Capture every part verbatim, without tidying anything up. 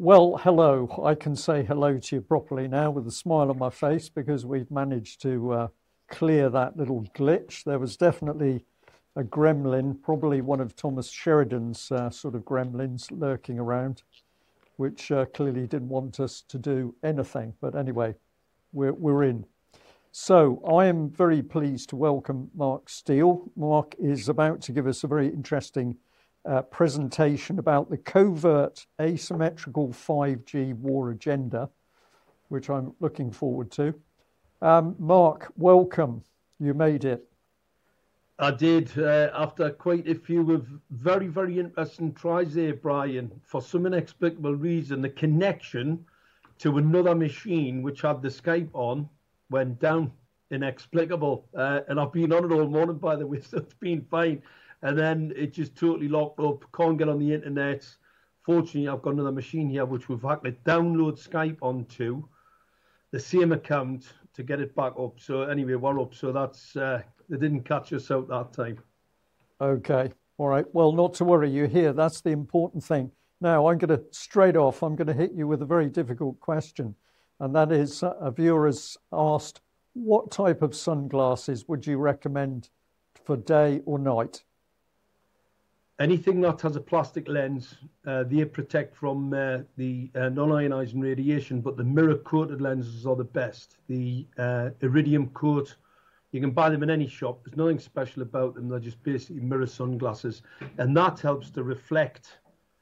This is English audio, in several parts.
Well, hello. I can say hello to you properly now with a smile on my face because we've managed to uh, clear that little glitch. There was definitely a gremlin, probably one of Thomas Sheridan's uh, sort of gremlins lurking around, which uh, clearly didn't want us to do anything. But anyway, we're, we're in. So I am very pleased to welcome Mark Steele. Mark is about to give us a very interesting uh, presentation about the covert asymmetrical five G war agenda, which I'm looking forward to. Um, Mark, welcome. You made it. I did, uh, after quite a few of very, very interesting tries there, Brian. For some inexplicable reason, the connection to another machine which had the Skype on went down. Inexplicable. Uh, and I've been on it all morning, by the way, so it's been fine. And then it just totally locked up, can't get on the internet. Fortunately, I've got another machine here which we've had to download Skype onto, the same account, to get it back up. So anyway, we're up. So that's, uh, they didn't catch us out that time. Okay. All right. Well, not to worry. You're here. That's the important thing. Now, I'm going to, straight off, I'm going to hit you with a very difficult question. And that is, uh, a viewer has asked, what type of sunglasses would you recommend for day or night? Anything that has a plastic lens, uh, they protect from uh, the uh, non-ionizing radiation, but the mirror-coated lenses are the best. The uh, iridium coat, you can buy them in any shop. There's nothing special about them. They're just basically mirror sunglasses. And that helps to reflect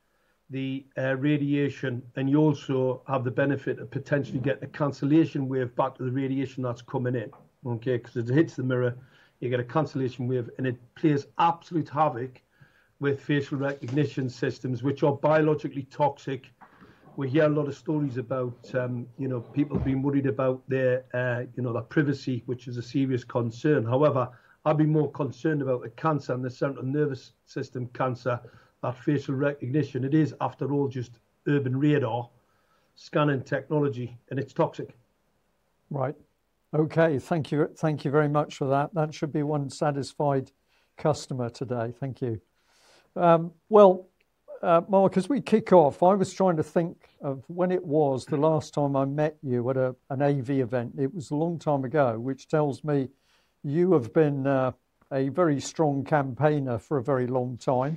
the uh, radiation. And you also have the benefit of potentially getting a cancellation wave back to the radiation that's coming in. Okay, because as it hits the mirror, you get a cancellation wave, and it plays absolute havoc with facial recognition systems, which are biologically toxic. We hear a lot of stories about, um, you know, people being worried about their, uh, you know, their privacy, which is a serious concern. However, I'd be more concerned about the cancer and the central nervous system cancer, that facial recognition. It is, after all, just urban radar scanning technology, and it's toxic. Right. Okay. Thank you. Thank you very much for that. That should be one satisfied customer today. Thank you. Um, well, uh, Mark, as we kick off, I was trying to think of when it was the last time I met you at a, an A V event. It was a long time ago, which tells me you have been uh, a very strong campaigner for a very long time.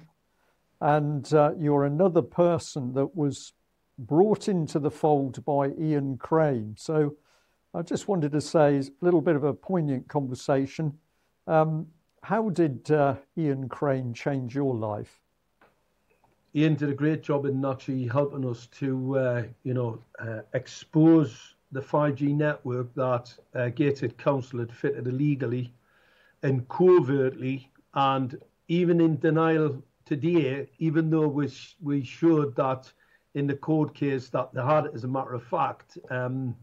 And uh, you're another person that was brought into the fold by Ian Crane. So I just wanted to say a little bit of a poignant conversation. Um, How did uh, Ian Crane change your life? Ian did a great job in actually helping us to, uh, you know, uh, expose the five G network that uh, Gateshead Council had fitted illegally and covertly, and even in denial today, even though we, sh- we showed that in the court case that they had, as a matter of fact, um,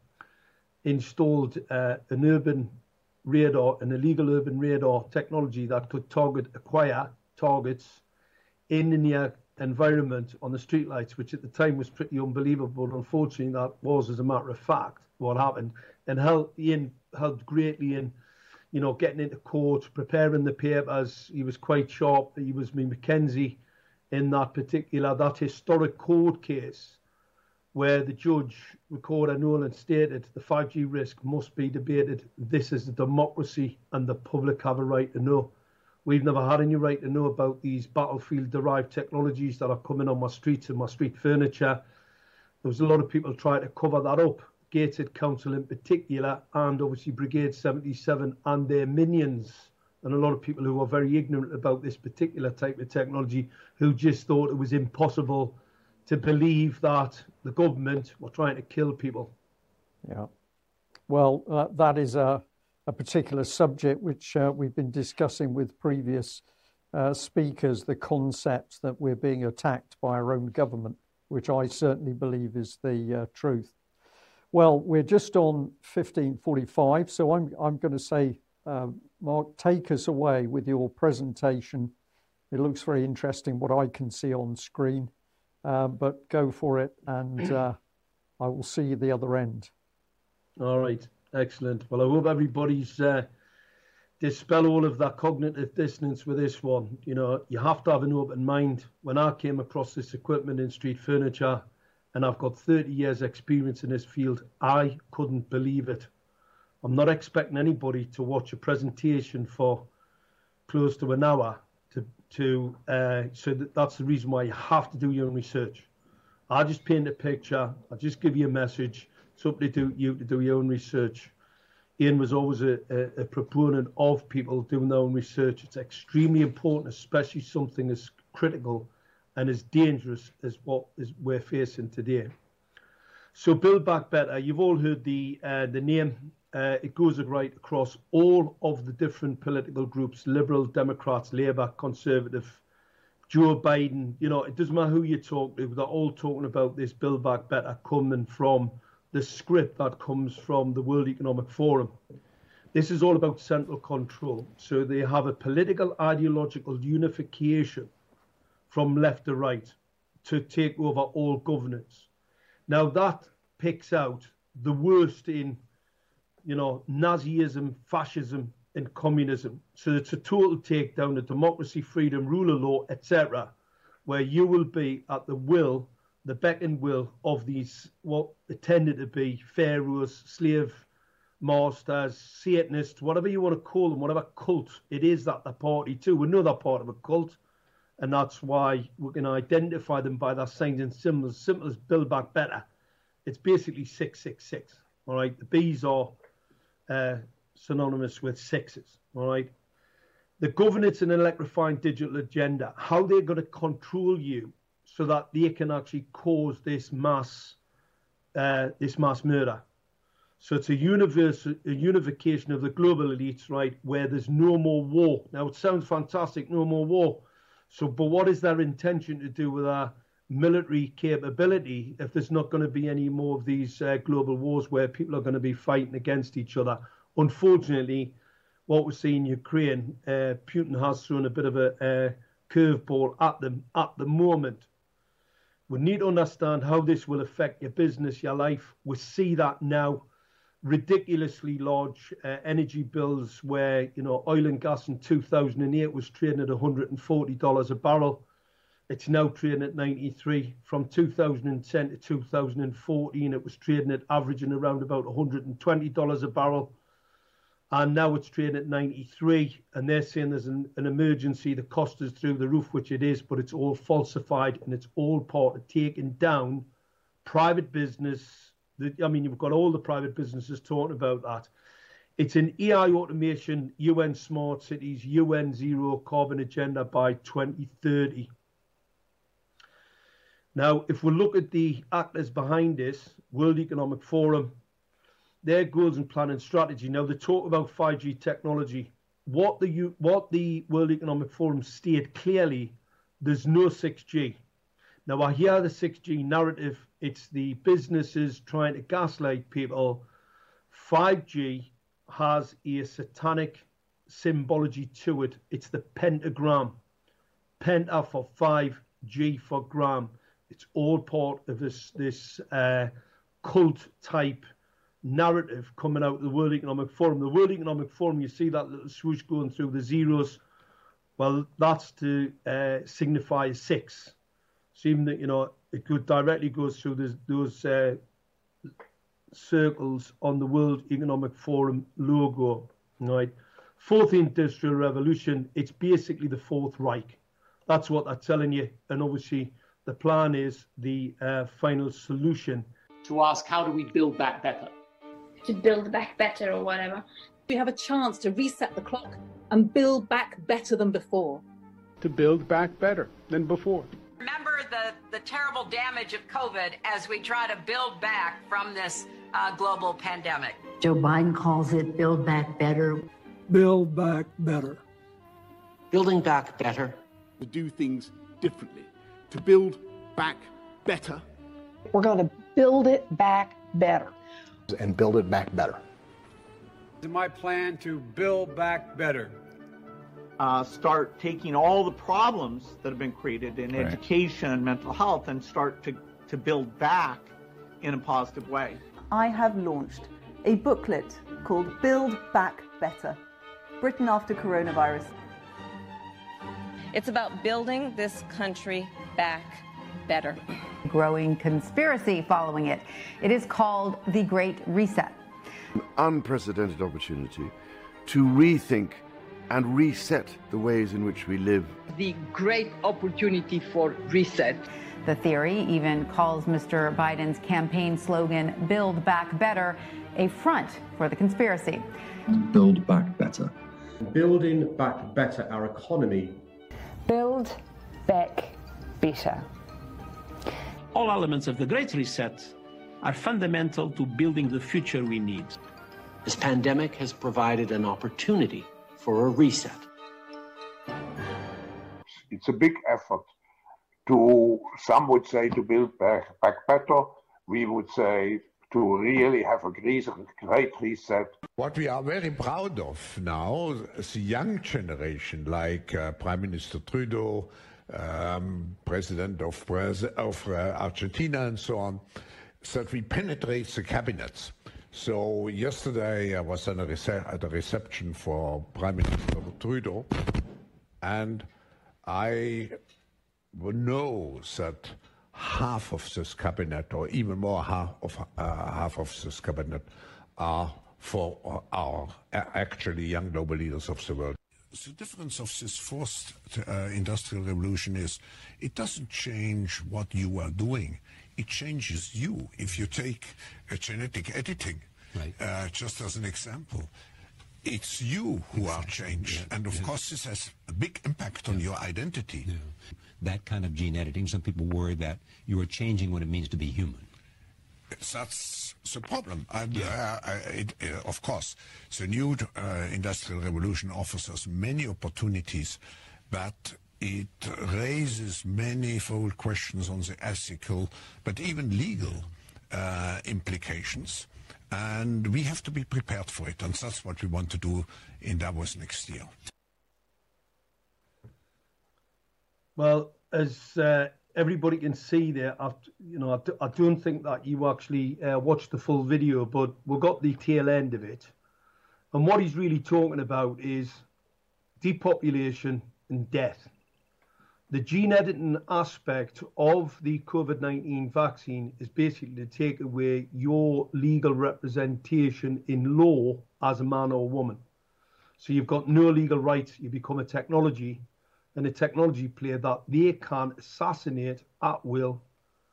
installed uh, an urban radar, an illegal urban radar technology that could target, acquire targets in the near environment on the streetlights, which at the time was pretty unbelievable. But unfortunately, that was, as a matter of fact, what happened, and helped Ian helped greatly in, you know, getting into court, preparing the papers. He was quite sharp. He was me Mackenzie in that particular, that historic court case, where the judge, Recorder Nolan, stated the five G risk must be debated. This is a democracy and the public have a right to know. We've never had any right to know about these battlefield-derived technologies that are coming on my streets and my street furniture. There was a lot of people trying to cover that up, Gateshead Council in particular, and obviously Brigade seventy-seven and their minions, and a lot of people who were very ignorant about this particular type of technology, who just thought it was impossible to believe that the government were trying to kill people. Yeah. Well, uh, that is a, a particular subject which uh, we've been discussing with previous uh, speakers, the concept that we're being attacked by our own government, which I certainly believe is the uh, truth. Well, we're just on fifteen forty-five, so I'm, I'm going to say, uh, Mark, take us away with your presentation. It looks very interesting, what I can see on screen. Uh, but go for it, and uh, I will see you the other end. All right, excellent. Well, I hope everybody's uh, dispel all of that cognitive dissonance with this one. You know, you have to have an open mind. When I came across this equipment in street furniture, and I've got thirty years experience in this field. I couldn't believe it. I'm not expecting anybody to watch a presentation for close to an hour to, to uh, so that, that's the reason why you have to do your own research. I just paint a picture, I just give you a message. It's up to do, you to do your own research. Ian was always a, a, a proponent of people doing their own research. It's extremely important, especially something as critical and as dangerous as what is we're facing today. So Build Back Better, you've all heard the uh, the name. Uh, it goes right across all of the different political groups: Liberal, Democrats, Labour, Conservative, Joe Biden. You know, it doesn't matter who you talk to, they're all talking about this Build Back Better coming from the script that comes from the World Economic Forum. This is all about central control. So they have a political ideological unification from left to right to take over all governance. Now that picks out the worst in, you know, Nazism, fascism, and communism. So it's a total takedown of democracy, freedom, rule of law, et cetera, where you will be at the will, the beck and will of these, what tended to be pharaohs, slave masters, Satanists, whatever you want to call them, whatever cult it is that they're party to. We know they're part of a cult, and that's why we can identify them by their signs and symbols. Simple as Build Back Better. It's basically six six six. All right, the B's are uh, synonymous with sixes. All right, the governance and electrifying digital agenda, how they're going to control you so that they can actually cause this mass, uh, this mass murder. So it's a universe, a unification of the global elites, right, where there's no more war. Now it sounds fantastic, no more war. So, but what is their intention to do with our military capability if there's not going to be any more of these uh, global wars where people are going to be fighting against each other? Unfortunately, what we see in Ukraine, uh, Putin has thrown a bit of a uh, curveball at them at the moment. We need to understand how this will affect your business, your life. We see that now. Ridiculously large uh, energy bills where, you know, oil and gas in two thousand eight was trading at one hundred forty dollars a barrel. It's now trading at ninety-three. From two thousand ten to two thousand fourteen, it was trading at averaging around about one hundred twenty dollars a barrel. And now it's trading at ninety-three. And they're saying there's an, an emergency. The cost is through the roof, which it is, but it's all falsified and it's all part of taking down private business. I mean, you've got all the private businesses talking about that. It's an A I automation, U N smart cities, U N zero carbon agenda by twenty thirty. Now, if we look at the actors behind this, World Economic Forum, their goals and plan and strategy. Now, they talk about five G technology. What the, what the World Economic Forum state clearly, there's no six G. Now, I hear the six G narrative. It's the businesses trying to gaslight people. five G has a satanic symbology to it. It's the pentagram. Penta for five, G for gram. It's all part of this, this uh, cult type narrative coming out of the World Economic Forum. The World Economic Forum, you see that little swoosh going through the zeros. Well, that's to uh, signify a six. So even that, you know, it could directly goes through this, those uh, circles on the World Economic Forum logo, right? Fourth Industrial Revolution, it's basically the Fourth Reich. That's what they're telling you. And obviously the plan is the uh, final solution. To ask, how do we build back better? To build back better or whatever. We have a chance to reset the clock and build back better than before. To build back better than before. Remember the, the terrible damage of COVID as we try to build back from this uh, global pandemic. Joe Biden calls it Build Back Better. Build back better. Building back better. To do things differently. To build back better. We're going to build it back better. And build it back better. It's my plan to build back better. Uh, start taking all the problems that have been created in right. education and mental health and start to, to build back in a positive way. I have launched a booklet called Build Back Better, Britain After Coronavirus. It's about building this country back better. Growing conspiracy following it. It is called the Great Reset. An unprecedented opportunity to rethink and reset the ways in which we live. The great opportunity for reset. The theory even calls Mister Biden's campaign slogan, Build Back Better, a front for the conspiracy. Build back better. Building back better our economy. Build back better. All elements of the Great Reset are fundamental to building the future we need. This pandemic has provided an opportunity for a reset. It's a big effort to, some would say, to build back, back better. We would say to really have a great, great reset. What we are very proud of now is the young generation, like uh, Prime Minister Trudeau, um, President of, of uh, Argentina and so on, is that we penetrate the cabinets. So yesterday I was at a, rece at a reception for Prime Minister Trudeau, and I know that half of this cabinet, or even more half of uh, half of this cabinet, are for our actually young global leaders of the world. The difference of this fourth uh, industrial revolution is it doesn't change what you are doing. It changes you. If you take uh, genetic editing, right. uh, just as an example, it's you who exactly. are changed. Yeah. And of yeah. course, this has a big impact on yeah. your identity. Yeah. That kind of gene editing, some people worry that you are changing what it means to be human. That's the problem. And, yeah. uh, it, uh, of course, the new uh, industrial revolution offers us many opportunities, but it raises manifold questions on the ethical, but even legal uh, implications. And we have to be prepared for it, and that's what we want to do in Davos next year. Well, as uh, everybody can see there, I've, you know, I, d I don't think that you actually uh, watched the full video, but we got the tail end of it. And what he's really talking about is depopulation and death. The gene editing aspect of the COVID nineteen vaccine is basically to take away your legal representation in law as a man or woman. So you've got no legal rights. You become a technology and a technology player that they can assassinate at will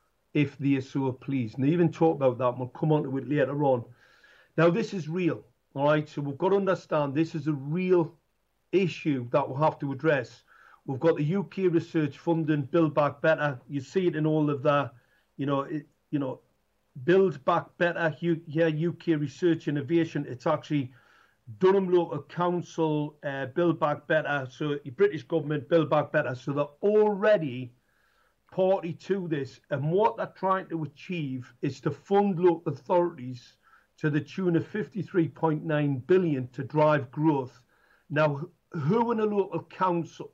if they so please. And they even talk about that, and we'll come on to it later on. Now, this is real, all right? So we've got to understand this is a real issue that we'll have to address. We've got the U K research funding Build Back Better. You see it in all of the, you know, it, you know, Build Back Better, U, yeah, U K Research Innovation. It's actually Durham Local Council, uh, Build Back Better. So the British government, Build Back Better. So they're already party to this. And what they're trying to achieve is to fund local authorities to the tune of fifty-three point nine billion to drive growth. Now, who in a local council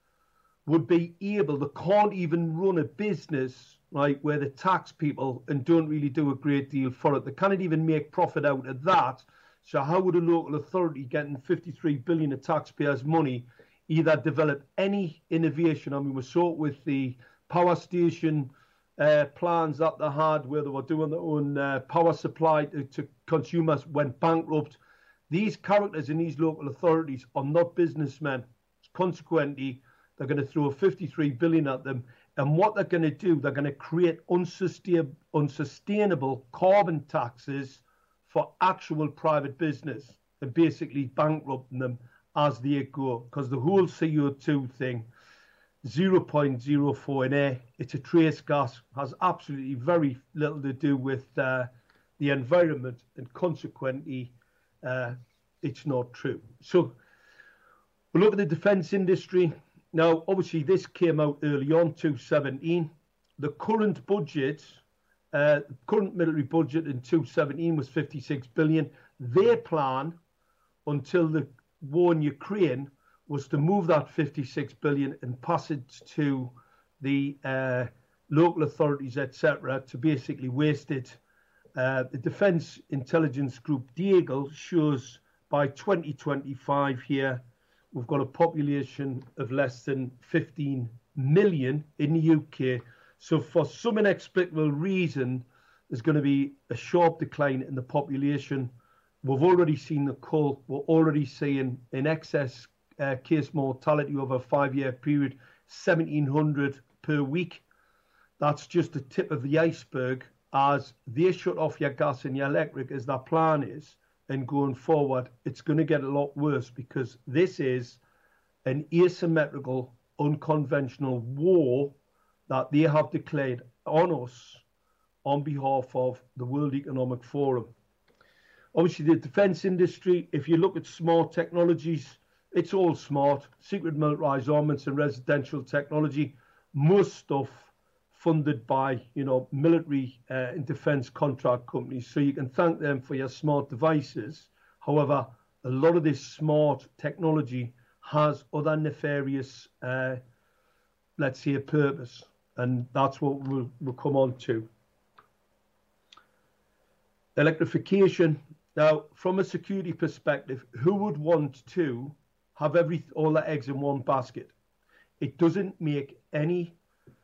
would be able, they can't even run a business, right, where they tax people and don't really do a great deal for it. They can't even make profit out of that. So how would a local authority getting fifty-three billion of taxpayers' money either develop any innovation? I mean, we saw it with the power station uh, plans that they had where they were doing their own uh, power supply to, to consumers, went bankrupt. These characters in these local authorities are not businessmen. Consequently, they're going to throw fifty-three billion at them. And what they're going to do, they're going to create unsustain unsustainable carbon taxes for actual private business and basically bankrupting them as they go. Because the whole C O two thing, zero point zero four in air, it's a trace gas, has absolutely very little to do with uh, the environment, and consequently, uh, it's not true. So we look at the defence industry. Now, obviously, this came out early on, two seventeen. The current budget, uh, current military budget in two seventeen was fifty-six billion. Their plan until the war in Ukraine was to move that fifty-six billion and pass it to the uh, local authorities, et cetera, to basically waste it. Uh, the Defence Intelligence Group, Deagle, shows by twenty twenty-five here, we've got a population of less than fifteen million in the U K. So for some inexplicable reason, there's going to be a sharp decline in the population. We've already seen the cull. We're already seeing in excess uh, case mortality over a five-year period, seventeen hundred per week. That's just the tip of the iceberg as they shut off your gas and your electric, as their plan is. And going forward, it's going to get a lot worse because this is an asymmetrical, unconventional war that they have declared on us on behalf of the World Economic Forum. Obviously, the defence industry, if you look at smart technologies, it's all smart. Secret militarised armaments and residential technology, most stuff funded by, you know, military uh, and defence contract companies. So you can thank them for your smart devices. However, a lot of this smart technology has other nefarious, uh, let's say, a purpose. And that's what we'll, we'll come on to. Electrification. Now, from a security perspective, who would want to have every all their eggs in one basket? It doesn't make any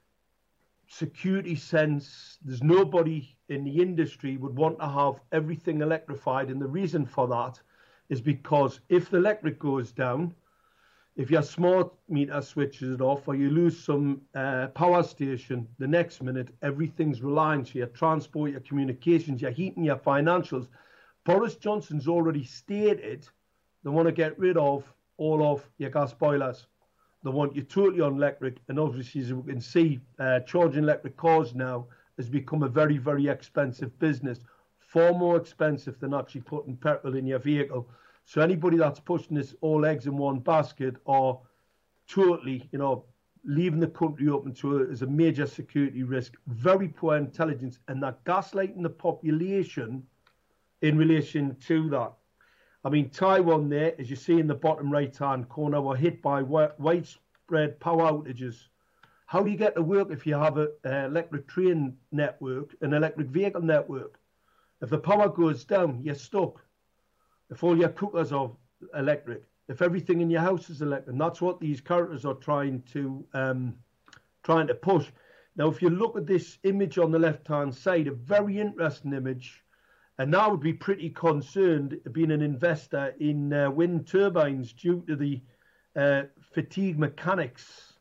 security sense. There's nobody in the industry would want to have everything electrified. And the reason for that is because if the electric goes down, if your smart meter switches it off or you lose some uh, power station, the next minute, everything's relying on your transport, your communications, your heating, your financials. Boris Johnson's already stated they want to get rid of all of your gas boilers. They want you totally on electric. And obviously, as we can see, uh, charging electric cars now has become a very, very expensive business. Far more expensive than actually putting petrol in your vehicle. So anybody that's pushing this all eggs in one basket are totally, you know, leaving the country open to it as a major security risk. Very poor intelligence, and they're gaslighting the population in relation to that. I mean, Taiwan there, as you see in the bottom right-hand corner, were hit by widespread power outages. How do you get to work if you have an electric train network, an electric vehicle network? If the power goes down, you're stuck. If all your cookers are electric, if everything in your house is electric, and that's what these characters are trying to um, trying to push. Now, if you look at this image on the left-hand side, a very interesting image. And I would be pretty concerned being an investor in uh, wind turbines due to the uh, fatigue mechanics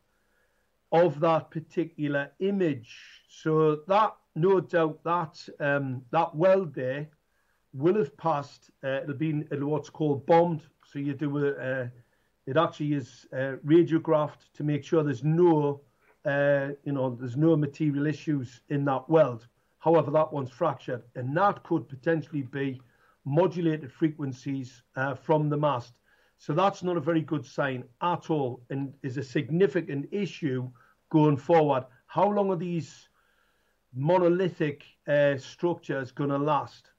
of that particular image. So that, no doubt, that um, that weld there will have passed. Uh, it'll be it'll what's called bombed. So you do a, uh, it actually is uh, radiographed to make sure there's no, uh, you know, there's no material issues in that weld. However, that one's fractured, and that could potentially be modulated frequencies uh, from the mast. So that's not a very good sign at all, and is a significant issue going forward. How long are these monolithic uh, structures going to last?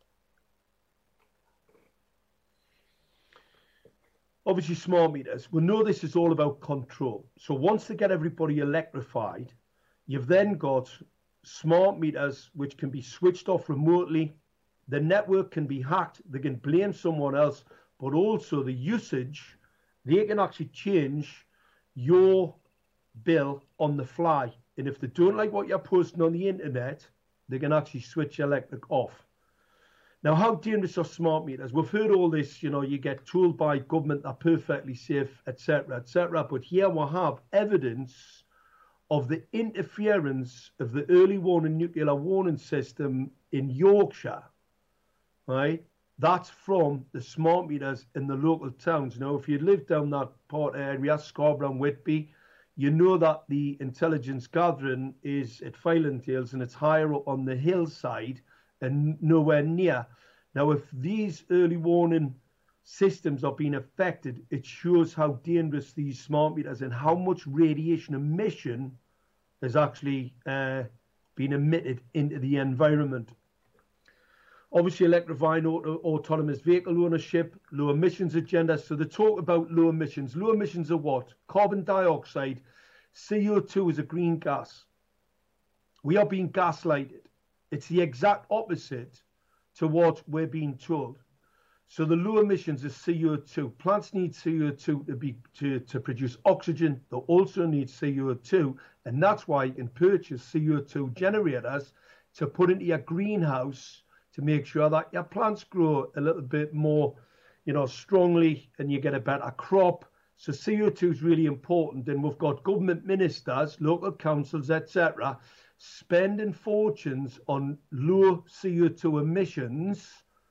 Obviously, smart meters. We know this is all about control. So once they get everybody electrified, you've then got smart meters which can be switched off remotely. The network can be hacked. They can blame someone else, but also the usage, they can actually change your bill on the fly. And if they don't like what you're posting on the internet, they can actually switch your electric off. Now, how dangerous are smart meters? We've heard all this, you know, you get told by government they're perfectly safe, et cetera, et cetera. But here we have evidence of the interference of the early warning nuclear warning system in Yorkshire, right? That's from the smart meters in the local towns. Now, if you live down that part area, Scarborough and Whitby, you know that the intelligence gathering is at Filentales and it's higher up on the hillside and nowhere near. Now, if these early warning systems are being affected, it shows how dangerous these smart meters and how much radiation emission is actually uh, being emitted into the environment. Obviously, electrifying auto, autonomous vehicle ownership, low emissions agenda. So they talk about low emissions. Low emissions are what? Carbon dioxide. C O two is a green gas. We are being gaslighted. It's the exact opposite to what we're being told. So the low emissions is C O two. Plants need C O two to be to, to produce oxygen. They also need C O two, and that's why you can purchase C O two generators to put into your greenhouse to make sure that your plants grow a little bit more, you know, strongly, and you get a better crop. So C O two is really important, and we've got government ministers, local councils, et cetera, spending fortunes on low C O two emissions.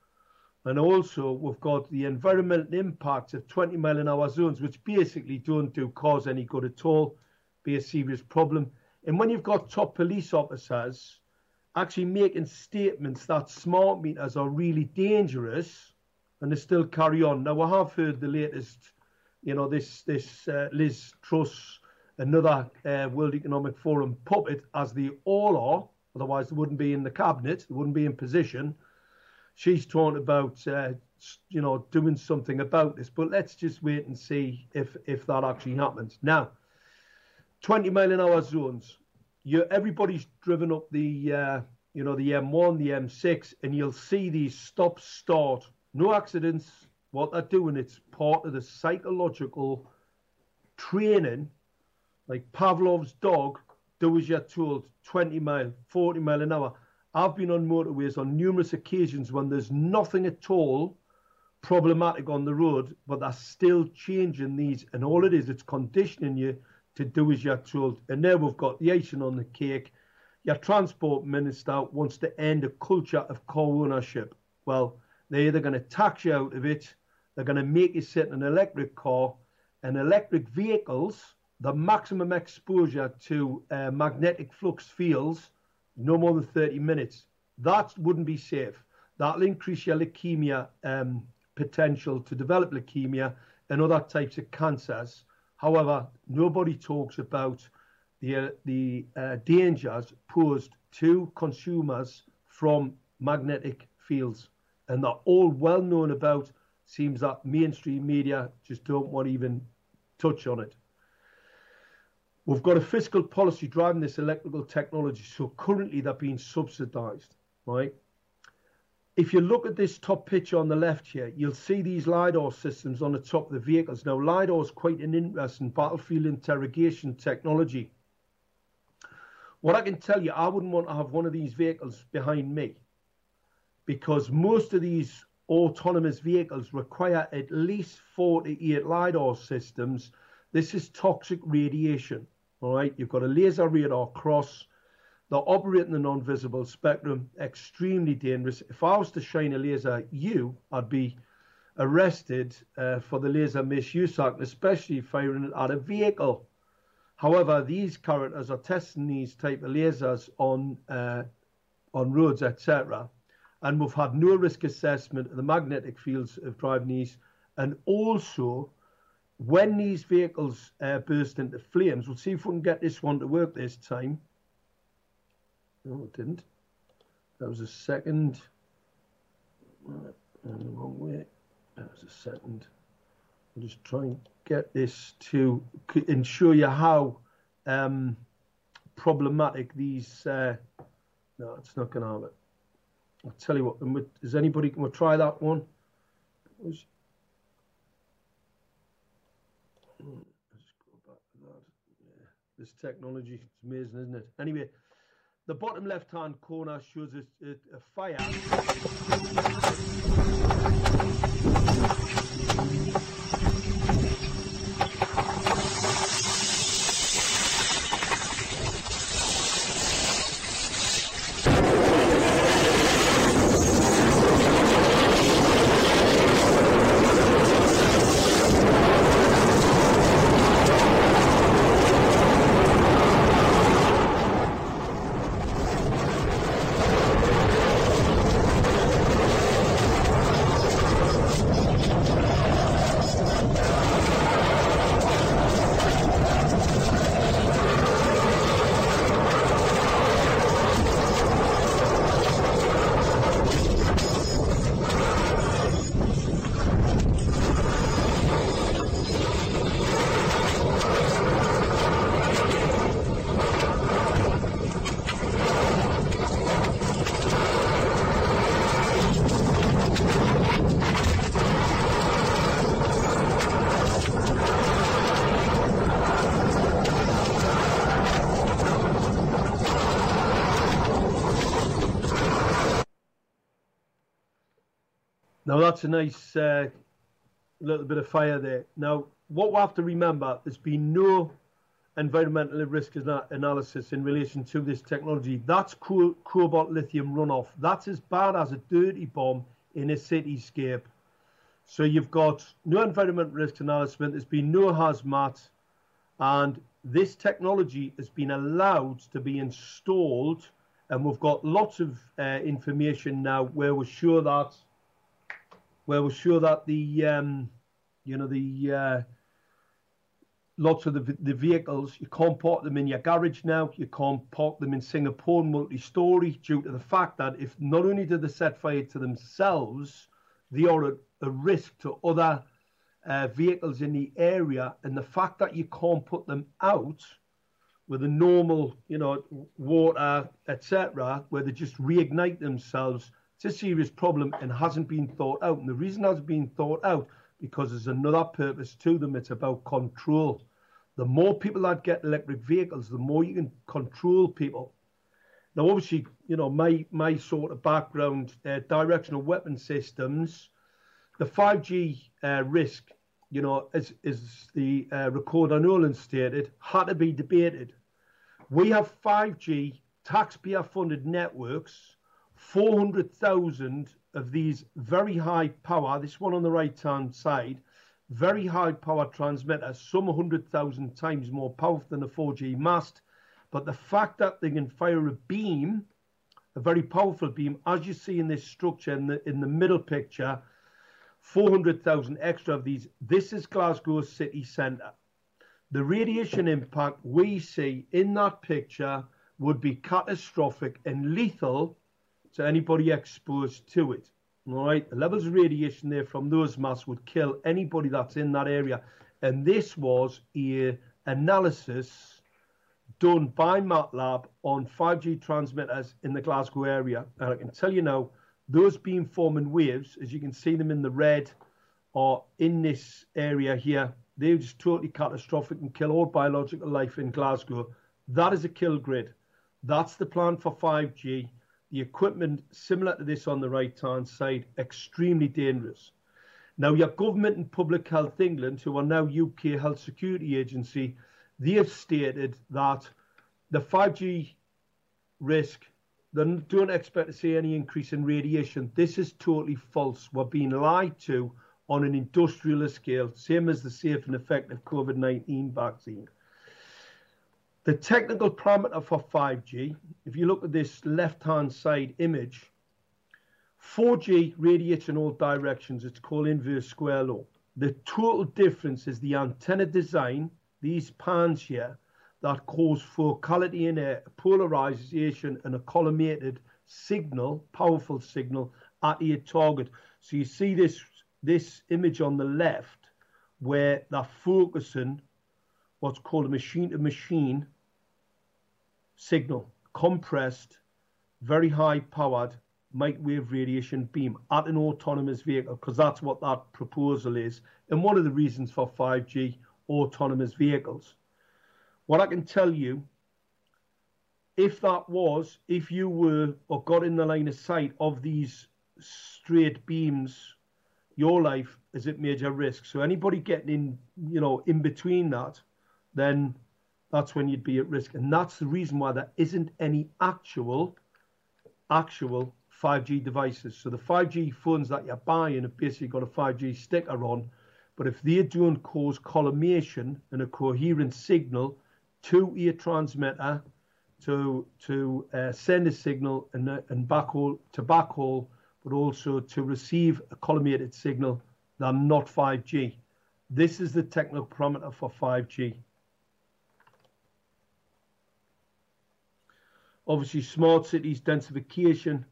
And also, we've got the environmental impacts of twenty mile an hour zones, which basically don't do cause any good at all, be a serious problem. And when you've got top police officers actually making statements that smart meters are really dangerous, and they still carry on. Now, I have heard the latest, you know, this this uh, Liz Truss, another uh, World Economic Forum puppet, as they all are, otherwise they wouldn't be in the cabinet, they wouldn't be in position. She's talking about, uh, you know, doing something about this, but let's just wait and see if, if that actually happens. Now, twenty mile an hour zones. You, everybody's driven up the, uh, you know, the M one, the M six, and you'll see these stop start, no accidents. What they're doing, it's part of the psychological training, like Pavlov's dog, do as you're told, twenty mile, forty mile an hour. I've been on motorways on numerous occasions when there's nothing at all problematic on the road, but they're still changing these. And all it is, it's conditioning you to do as you're told. And now we've got the icing on the cake. Your transport minister wants to end a culture of car ownership. Well, they're either going to tax you out of it, they're going to make you sit in an electric car, and electric vehicles, the maximum exposure to uh, magnetic flux fields, no more than thirty minutes. That wouldn't be safe. That'll increase your leukemia um, potential to develop leukemia and other types of cancers. However, nobody talks about the, uh, the uh, dangers posed to consumers from magnetic fields. And they're all well known about. Seems that mainstream media just don't want to even touch on it. We've got a fiscal policy driving this electrical technology, so currently they're being subsidised, right? If you look at this top picture on the left here, you'll see these LiDAR systems on the top of the vehicles. Now, LiDAR is quite an interesting battlefield interrogation technology. What I can tell you, I wouldn't want to have one of these vehicles behind me, because most of these autonomous vehicles require at least four to eight LiDAR systems. This is toxic radiation, all right? You've got a laser radar cross. They're operating the non-visible spectrum, extremely dangerous. If I was to shine a laser at you, I'd be arrested uh, for the Laser Misuse Act, especially firing it at a vehicle. However, these characters are testing these type of lasers on, uh, on roads, et cetera. And we've had no risk assessment of the magnetic fields of driving these. And also, when these vehicles uh, burst into flames, we'll see if we can get this one to work this time. No, it didn't. That was a second. Right, in the wrong way. That was a second. I'll just try and get this to and show you how um, problematic these. Uh, no, it's not going to have it. I'll tell you what. Is anybody going to try that one? Was, let's go back to that. Yeah, this technology is amazing, isn't it? Anyway. The bottom left-hand corner shows a, a, a fire. Now that's a nice uh, little bit of fire there. Now, what we have to remember, there's been no environmental risk analysis in relation to this technology. That's co cobalt lithium runoff. That's as bad as a dirty bomb in a cityscape. So you've got no environmental risk analysis, there's been no hazmat, and this technology has been allowed to be installed, and we've got lots of uh, information now where we're sure that where we're sure that the um, you know the uh, lots of the, the vehicles, you can't park them in your garage now, you can't park them in Singapore multi-story, due to the fact that if not only do they set fire to themselves, they are a, a risk to other uh, vehicles in the area, and the fact that you can't put them out with a normal, you know, water, et cetera, where they just reignite themselves, it's a serious problem and hasn't been thought out. And the reason it hasn't been thought out, because there's another purpose to them. It's about control. The more people that get electric vehicles, the more you can control people. Now, obviously, you know, my my sort of background, uh, directional weapon systems, the five G uh, risk, you know, as, as the uh, recorder Nolan stated, had to be debated. We have five G taxpayer-funded networks, four hundred thousand of these very high power, this one on the right-hand side, very high power transmitters, some one hundred thousand times more powerful than a four G mast. But the fact that they can fire a beam, a very powerful beam, as you see in this structure in the, in the middle picture, four hundred thousand extra of these. This is Glasgow city centre. The radiation impact we see in that picture would be catastrophic and lethal to anybody exposed to it. All right, the levels of radiation there from those masks would kill anybody that's in that area. And this was a analysis done by MATLAB on five G transmitters in the Glasgow area. And I can tell you now, those beamforming waves, as you can see them in the red, are in this area here. They're just totally catastrophic and kill all biological life in Glasgow. That is a kill grid. That's the plan for five G. The equipment, similar to this on the right-hand side, extremely dangerous. Now, your government and Public Health England, who are now U K Health Security Agency, they have stated that the five G risk, they don't expect to see any increase in radiation. This is totally false. We're being lied to on an industrial scale, same as the safe and effective COVID nineteen vaccine. The technical parameter for five G, if you look at this left-hand side image, four G radiates in all directions. It's called inverse square law. The total difference is the antenna design, these pans here, that cause focality in air, polarization, and a collimated signal, powerful signal, at your target. So you see this, this image on the left where they're focusing what's called a machine-to-machine signal, compressed, very high-powered microwave radiation beam at an autonomous vehicle, because that's what that proposal is, and one of the reasons for five G autonomous vehicles. What I can tell you, if that was, if you were or got in the line of sight of these straight beams, your life is at major risk. So anybody getting in, you know, in between that, then that's when you'd be at risk. And that's the reason why there isn't any actual, actual five G devices. So the five G phones that you're buying have basically got a five G sticker on, but if they don't cause collimation and a coherent signal to a transmitter to to uh, send a signal and, uh, and backhaul to backhaul, but also to receive a collimated signal, they're not five G. This is the technical parameter for five G. Obviously, smart cities, densification.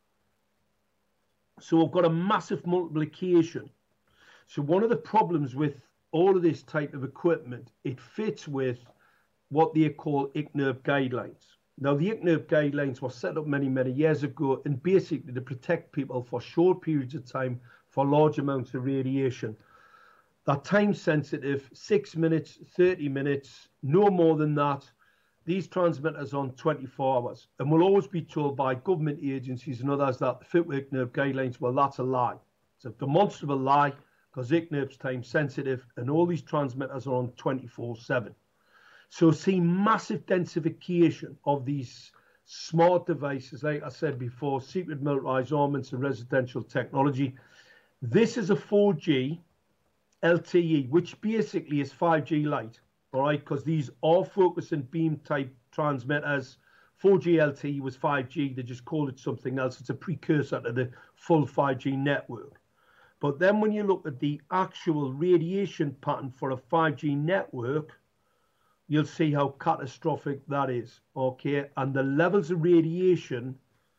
So we've got a massive multiplication. So one of the problems with all of this type of equipment, it fits with what they call I C N I R B guidelines. Now, the I C N I R B guidelines were set up many, many years ago, and basically to protect people for short periods of time for large amounts of radiation. They're time sensitive, six minutes, thirty minutes, no more than that. These transmitters on twenty-four hours, and we'll always be told by government agencies and others that the fit with I C N I R B guidelines, well, that's a lie. It's a demonstrable lie because I C N I P's time sensitive and all these transmitters are on twenty-four seven. So see massive densification of these smart devices, like I said before, secret militarized armaments and residential technology. This is a four G L T E, which basically is five G light, all right, because these are focus and beam type transmitters. four G L T E was five G, they just called it something else. It's a precursor to the full five G network. But then when you look at the actual radiation pattern for a five G network, you'll see how catastrophic that is, okay? And the levels of radiation,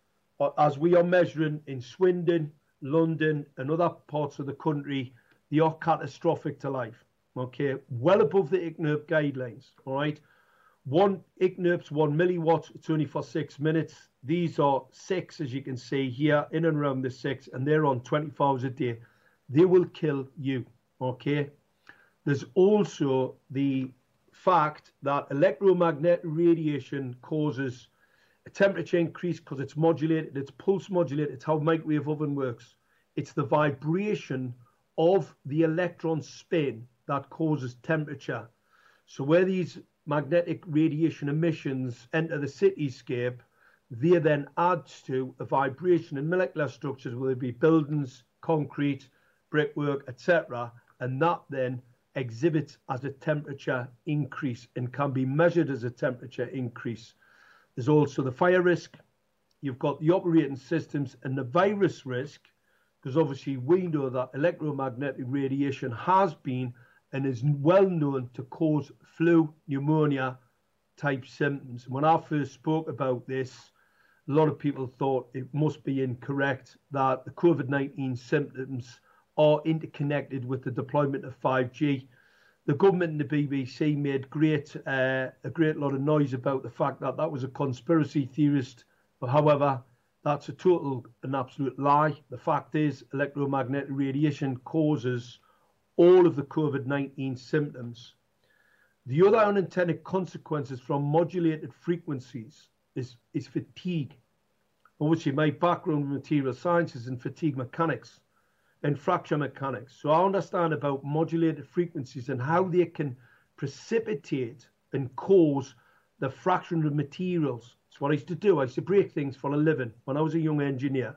as we are measuring in Swindon, London, and other parts of the country, they are catastrophic to life, okay? Well above the I C N I P guidelines, all right? One I C N I P's one milliwatts, it's only for six minutes. These are six, as you can see here, in and around the six, and they're on twenty-four hours a day. They will kill you, okay? There's also the fact that electromagnetic radiation causes a temperature increase because it's modulated, it's pulse modulated, it's how microwave oven works. It's the vibration of the electron spin that causes temperature. So where these magnetic radiation emissions enter the cityscape, they then add to a vibration in molecular structures, whether it be buildings, concrete, brickwork, et cetera, and that then exhibits as a temperature increase and can be measured as a temperature increase. There's also the fire risk. You've got the operating systems and the virus risk, because obviously we know that electromagnetic radiation has been and is well known to cause flu, pneumonia type symptoms. When I first spoke about this, a lot of people thought it must be incorrect that the COVID nineteen symptoms are interconnected with the deployment of five G. The government and the B B C made great uh, a great lot of noise about the fact that that was a conspiracy theorist. But however, that's a total and absolute lie. The fact is, electromagnetic radiation causes all of the COVID nineteen symptoms. The other unintended consequences from modulated frequencies is, is fatigue. Obviously, my background in material sciences and fatigue mechanics and fracture mechanics. So I understand about modulated frequencies and how they can precipitate and cause the fracturing of materials. It's what I used to do. I used to break things for a living when I was a young engineer.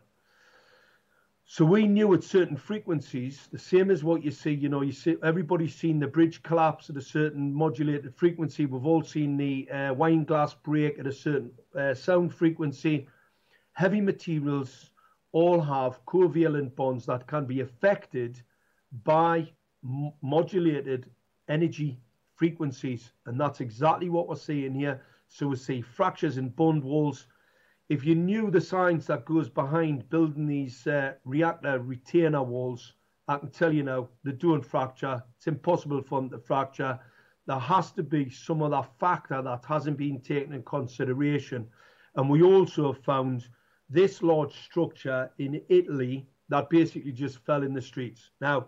So we knew at certain frequencies, the same as what you see, you know, you see, everybody's seen the bridge collapse at a certain modulated frequency. We've all seen the uh, wine glass break at a certain uh, sound frequency. Heavy materials all have covalent bonds that can be affected by modulated energy frequencies. And that's exactly what we're seeing here. So we see fractures in bond walls. If you knew the science that goes behind building these uh, reactor retainer walls, I can tell you now, they don't fracture. It's impossible for them to fracture. There has to be some other factor that hasn't been taken in consideration. And we also found this large structure in Italy that basically just fell in the streets. Now,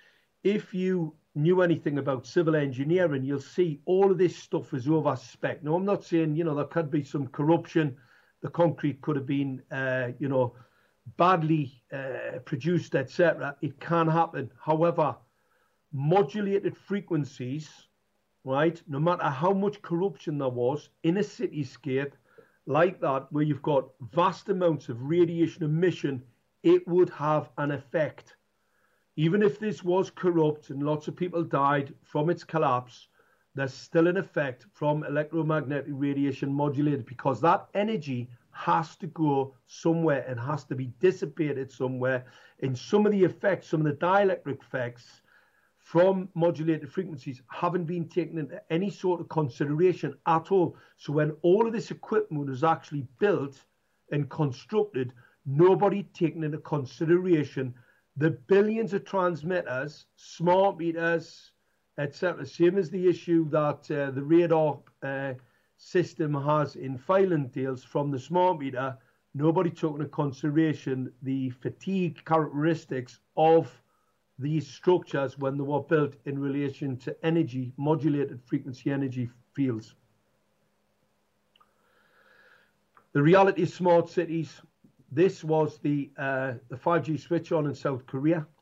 if you knew anything about civil engineering, you'll see all of this stuff is over spec. Now, I'm not saying, you know, there could be some corruption. The concrete could have been, uh, you know, badly uh, produced, et cetera. It can happen. However, modulated frequencies, right, no matter how much corruption there was in a cityscape like that, where you've got vast amounts of radiation emission, it would have an effect. Even if this was corrupt and lots of people died from its collapse, there's still an effect from electromagnetic radiation modulated, because that energy has to go somewhere and has to be dissipated somewhere. And some of the effects, some of the dielectric effects from modulated frequencies haven't been taken into any sort of consideration at all. So when all of this equipment was actually built and constructed, nobody taken into consideration the billions of transmitters, smart meters, et cetera. Same as the issue that uh, the radar uh, system has in Filingdales from the smart meter. Nobody took into consideration the fatigue characteristics of these structures when they were built in relation to energy, modulated frequency energy fields. The reality of smart cities. This was the uh, the five G switch on in South Korea.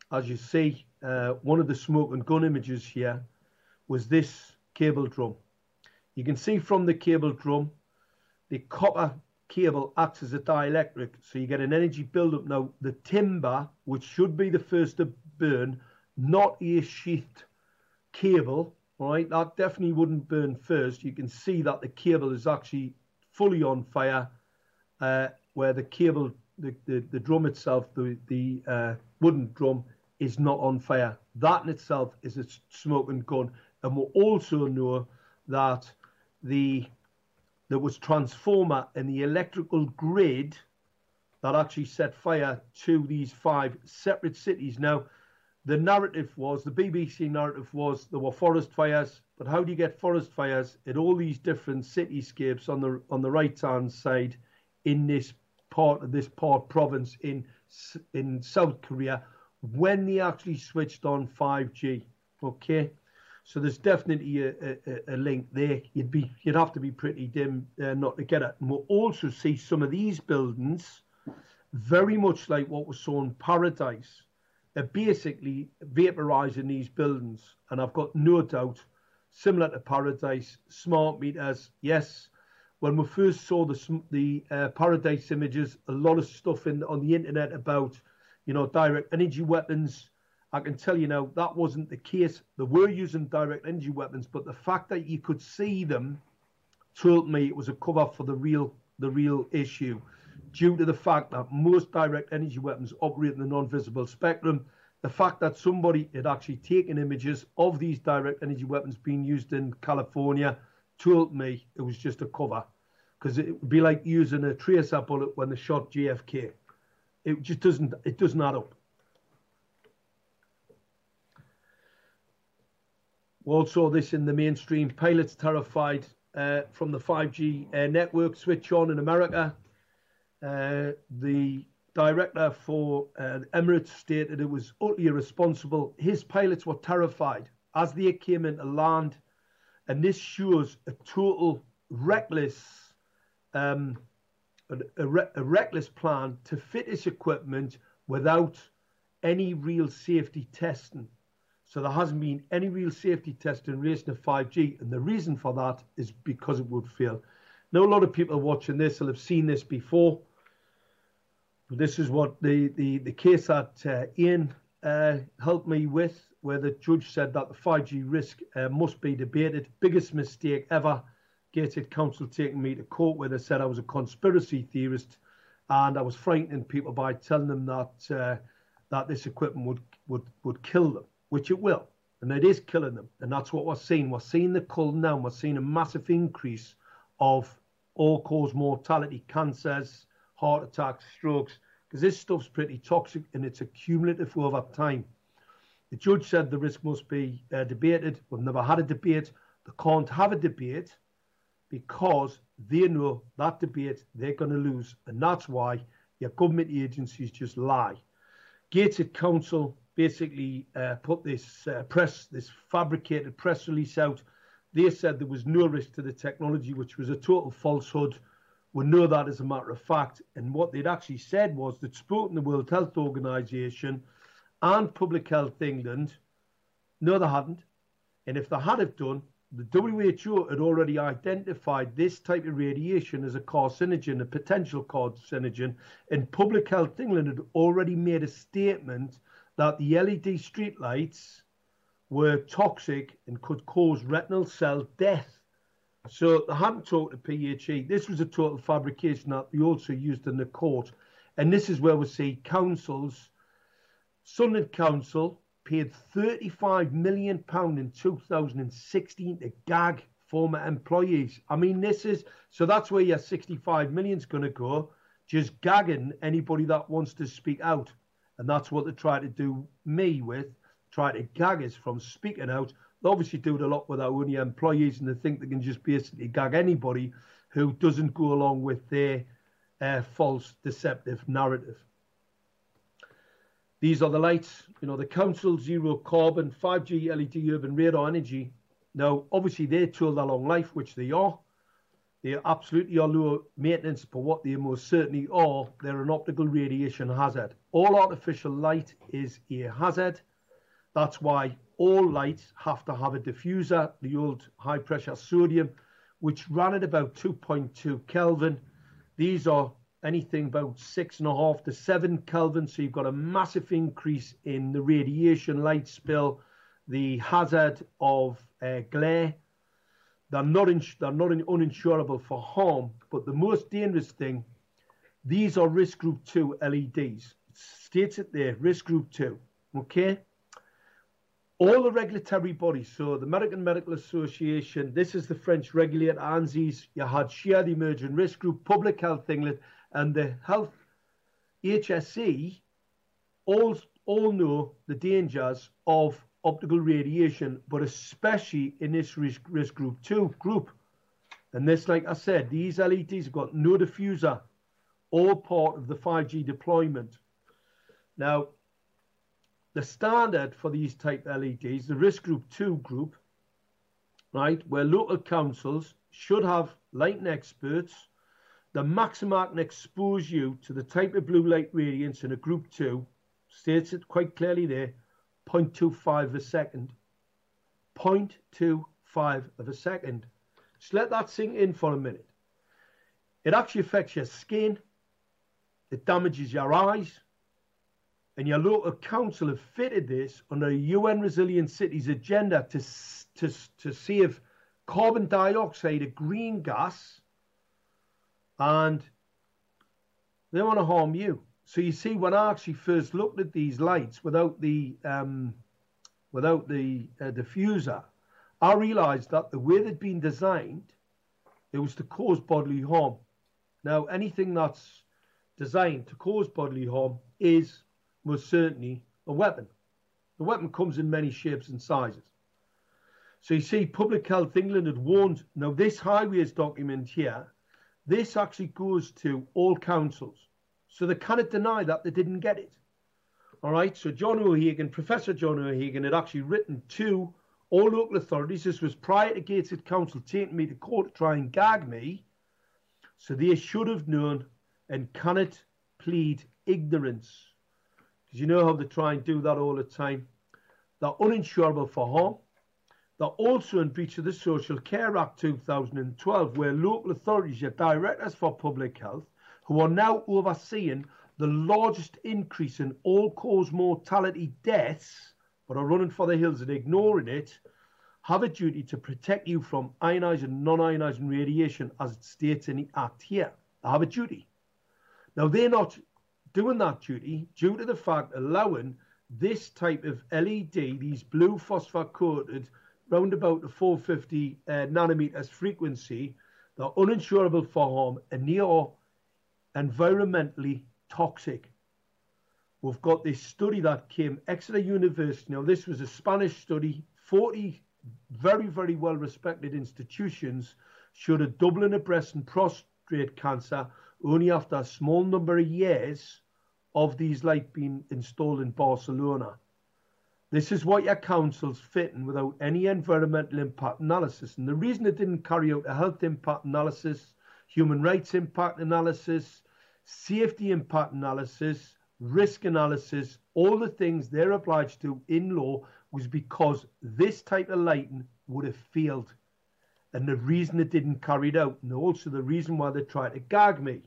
as you see, uh, one of the smoke and gun images here was this cable drum. You can see from the cable drum, the copper cable acts as a dielectric, so you get an energy buildup. Now, the timber, which should be the first to burn, not a sheathed cable, right? That definitely wouldn't burn first. You can see that the cable is actually fully on fire, uh, where the cable, the, the, the drum itself, the, the uh, wooden drum, is not on fire. That in itself is a smoking gun. And we also know that the there was transformer in the electrical grid that actually set fire to these five separate cities. Now, the narrative was, the B B C narrative was, there were forest fires. But how do you get forest fires in all these different cityscapes on the on the right-hand side in this part of this part province in in South Korea when they actually switched on five G? Okay, so there's definitely a, a, a link there. You'd be you'd have to be pretty dim uh, not to get it. And we'll also see some of these buildings very much like what we saw in Paradise. They're basically vaporizing these buildings, and I've got no doubt, similar to Paradise, smart meters. Yes, when we first saw the the uh, Paradise images, a lot of stuff in on the internet about, you know, direct energy weapons. I can tell you now that wasn't the case. They were using direct energy weapons, but the fact that you could see them told me it was a cover for the real the real issue, due to the fact that most direct energy weapons operate in the non-visible spectrum. The fact that somebody had actually taken images of these direct energy weapons being used in California told me it was just a cover, because it would be like using a tracer bullet when they shot J F K. It just doesn't, it doesn't add up. We all saw this in the mainstream. Pilots terrified uh, from the five G uh, network switch on in America. Uh, the director for uh, Emirates stated it was utterly irresponsible. His pilots were terrified as they came into land, and this shows a total reckless, um, a, a, re a reckless plan to fit this equipment without any real safety testing. So there hasn't been any real safety testing in relation to five G, and the reason for that is because it would fail. Now, a lot of people watching this will have seen this before. This is what the, the, the case that uh, Ian uh, helped me with, where the judge said that the five G risk uh, must be debated. Biggest mistake ever. Gated Council taking me to court where they said I was a conspiracy theorist, and I was frightening people by telling them that uh, that this equipment would, would, would kill them, which it will. And it is killing them. And that's what we're seeing. We're seeing the cull now. We're seeing a massive increase of all-cause mortality, cancers, heart attacks, strokes, because this stuff's pretty toxic and it's accumulative over time. The judge said the risk must be uh, debated. We've never had a debate. They can't have a debate because they know that debate they're going to lose. And that's why your government agencies just lie. Gated Council basically uh, put this uh, press, this fabricated press release out. They said there was no risk to the technology, which was a total falsehood. We know that as a matter of fact. And what they'd actually said was they'd spoken to the World Health Organization and Public Health England. No, they hadn't. And if they had have done, the W H O had already identified this type of radiation as a carcinogen, a potential carcinogen. And Public Health England had already made a statement that the L E D streetlights were toxic and could cause retinal cell death. So they hadn't talked to P H E. This was a total fabrication that they also used in the court. And this is where we see councils. Sunderland Council paid thirty-five million pounds in two thousand sixteen to gag former employees. I mean, this is, so that's where your sixty-five million is going to go, just gagging anybody that wants to speak out. And that's what they try to do me with, try to gag us from speaking out. They obviously do it a lot with our own employees, and they think they can just basically gag anybody who doesn't go along with their uh, false, deceptive narrative. These are the lights, you know, the council, zero carbon, five G, L E D, urban radar energy. Now, obviously, they're told a long life, which they are. They absolutely are low maintenance, but what they most certainly are, they're an optical radiation hazard. All artificial light is a hazard. That's why all lights have to have a diffuser, the old high pressure sodium, which ran at about two point two Kelvin. These are anything about six and a half to seven Kelvin. So you've got a massive increase in the radiation, light spill, the hazard of uh, glare. They're not, ins they're not uninsurable for harm, but the most dangerous thing, these are risk group two L E Ds. It states it there, risk group two, okay? All the regulatory bodies, so the American Medical Association, this is the French regulator, ANSIS, you had SHARE, the Emerging Risk Group, Public Health England, and the Health H S E all, all know the dangers of optical radiation, but especially in this risk, risk group two group. And this, like I said, these L E Ds have got no diffuser, all part of the five G deployment. Now, the standard for these type L E Ds, the risk group two group, right, where local councils should have lighting experts, the maximum I can expose you to the type of blue light radiance in a group two, states it quite clearly there, zero point two five of a second. zero point two five of a second. Just let that sink in for a minute. It actually affects your skin. It damages your eyes. And your local council have fitted this under a U N Resilient Cities agenda to, to, to save carbon dioxide, a green gas, and they want to harm you. So you see, when I actually first looked at these lights without the um, without the uh, diffuser, I realised that the way they'd been designed, it was to cause bodily harm. Now, anything that's designed to cause bodily harm is most certainly a weapon. The weapon comes in many shapes and sizes. So you see, Public Health England had warned, now this highways document here, this actually goes to all councils. So they cannot deny that they didn't get it. All right, so John O'Hagan, Professor John O'Hagan had actually written to all local authorities. This was prior to Gateshead Council taking me to court to try and gag me. So they should have known and cannot plead ignorance. Because you know how they try and do that all the time. They're uninsurable for harm. They're also in breach of the Social Care Act two thousand twelve, where local authorities, your directors for public health, who are now overseeing the largest increase in all-cause mortality deaths, but are running for the hills and ignoring it, have a duty to protect you from ionised and non-ionising radiation, as it states in the Act here. They have a duty. Now, they're not doing that duty due to the fact allowing this type of L E D, these blue phosphor-coated, round about the four hundred fifty uh, nanometers frequency, they're uninsurable for harm and they are environmentally toxic. We've got this study that came, Exeter University. Now, this was a Spanish study. forty very, very well-respected institutions showed a doubling of breast and prostate cancer only after a small number of years of these lights being installed in Barcelona. This is what your council's fitting without any environmental impact analysis. And the reason it didn't carry out a health impact analysis, human rights impact analysis, safety impact analysis, risk analysis, all the things they're obliged to in law, was because this type of lighting would have failed. And the reason it didn't carry it out, and also the reason why they tried to gag me.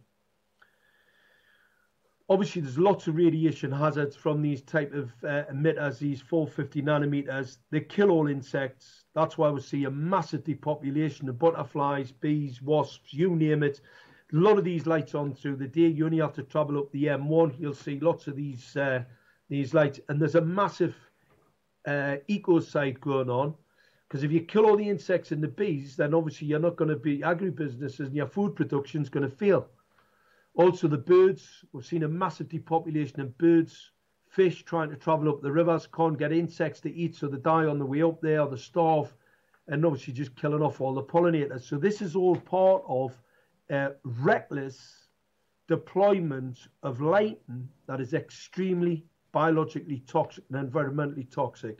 Obviously, there's lots of radiation hazards from these type of uh, emitters, these four hundred fifty nanometers. They kill all insects. That's why we see a massive depopulation of butterflies, bees, wasps, you name it. A lot of these lights on through the day. You only have to travel up the M one. You'll see lots of these uh, these lights. And there's a massive uh, ecocide going on. Because if you kill all the insects and the bees, then obviously you're not going to be agribusinesses and your food production is going to fail. Also the birds, we've seen a massive depopulation of birds, fish trying to travel up the rivers, can't get insects to eat, so they die on the way up there, or they starve, and obviously just killing off all the pollinators. So this is all part of uh, reckless deployment of lighting that is extremely biologically toxic and environmentally toxic.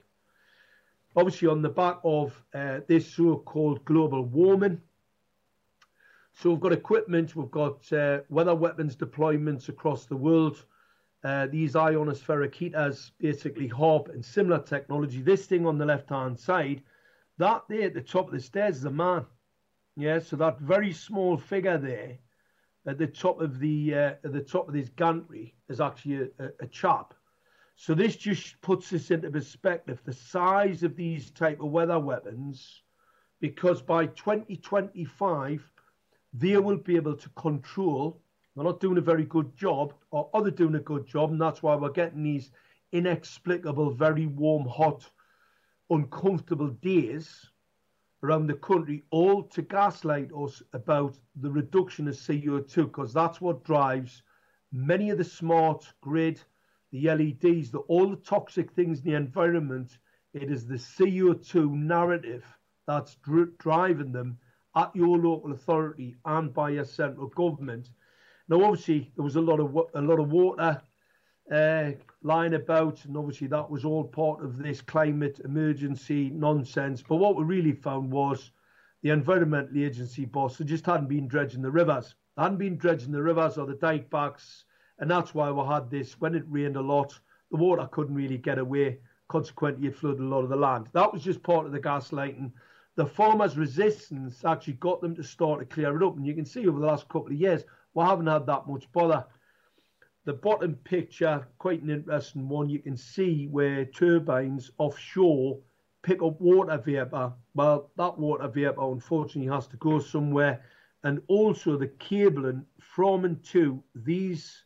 Obviously on the back of uh, this so-called global warming, So we've got equipment, we've got uh, weather weapons deployments across the world. Uh, these ionospheric heaters, basically HAARP and similar technology. This thing on the left-hand side, that there at the top of the stairs is a man. Yeah, so that very small figure there at the top of the uh, at the top of this gantry is actually a, a, a chap. So this just puts this into perspective, the size of these type of weather weapons, because by twenty twenty-five, they will be able to control. They're not doing a very good job, or are they doing a good job? And that's why we're getting these inexplicable, very warm, hot, uncomfortable days around the country, all to gaslight us about the reduction of C O two, because that's what drives many of the smart grid, the L E Ds, the, all the toxic things in the environment. It is the C O two narrative that's dr- driving them at your local authority and by your central government. Now, obviously, there was a lot of a lot of water uh, lying about, and obviously that was all part of this climate emergency nonsense. But what we really found was the Environmental Agency boss, they just hadn't been dredging the rivers. They hadn't been dredging the rivers or the dike backs, and that's why we had this. When it rained a lot, the water couldn't really get away. Consequently, it flooded a lot of the land. That was just part of the gaslighting. The farmers' resistance actually got them to start to clear it up. And you can see over the last couple of years, we haven't had that much bother. The bottom picture, quite an interesting one. You can see where turbines offshore pick up water vapour. Well, that water vapour, unfortunately, has to go somewhere. And also the cabling from and to these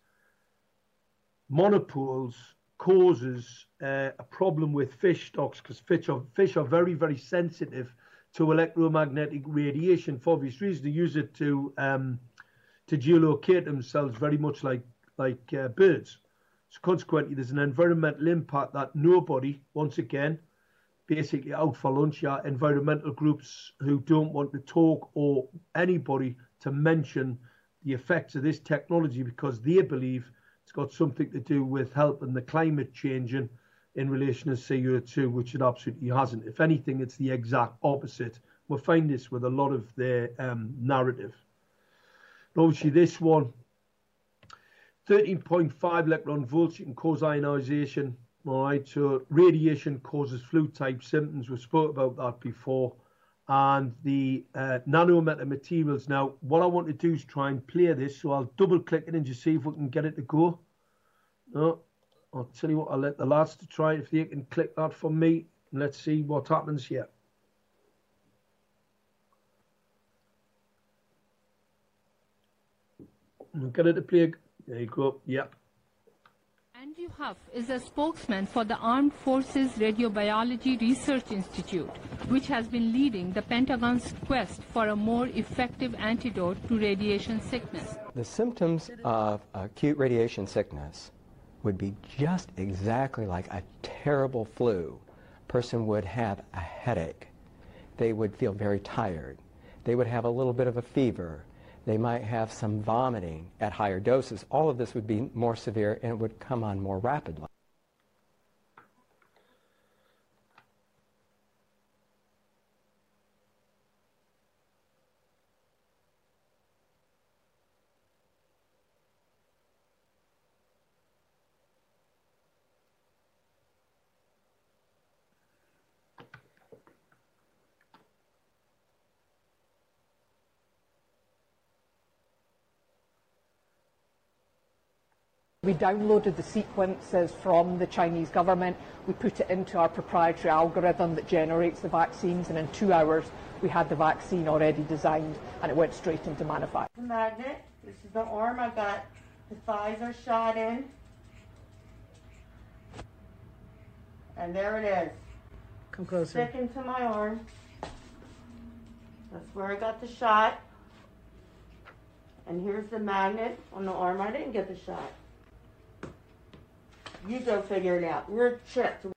monopoles causes uh, a problem with fish stocks, because fish are, fish are very, very sensitive to electromagnetic radiation for obvious reasons. They use it to um, to geolocate themselves, very much like like uh, birds. So consequently, there's an environmental impact that nobody, once again, basically out for lunch, yeah, environmental groups who don't want to talk or anybody to mention the effects of this technology, because they believe it's got something to do with helping the climate changing in relation to C O two, which it absolutely hasn't. If anything, it's the exact opposite. We'll find this with a lot of their um, narrative. Obviously, this one, thirteen point five electron volts, you can cause ionization. All right, so radiation causes flu-type symptoms. We spoke about that before. And the uh, nanometer materials. Now, what I want to do is try and play this. So I'll double-click it and just see if we can get it to go. No, I'll tell you what, I'll let the lads to try it. If they can click that for me, and let's see what happens here. Get it to play. There you go. Yeah. Andrew Huff is a spokesman for the Armed Forces Radiobiology Research Institute, which has been leading the Pentagon's quest for a more effective antidote to radiation sickness. The symptoms of acute radiation sickness would be just exactly like a terrible flu. A person would have a headache. They would feel very tired. They would have a little bit of a fever. They might have some vomiting at higher doses. All of this would be more severe, and it would come on more rapidly. We downloaded the sequences from the Chinese government. We put it into our proprietary algorithm that generates the vaccines, and in two hours we had the vaccine already designed, and it went straight into manufacture. The magnet, this is the arm I got the Pfizer shot in. And there it is. Come closer. Stick into my arm. That's where I got the shot. And here's the magnet on the arm I didn't get the shot. You go figure it out. We're chipped.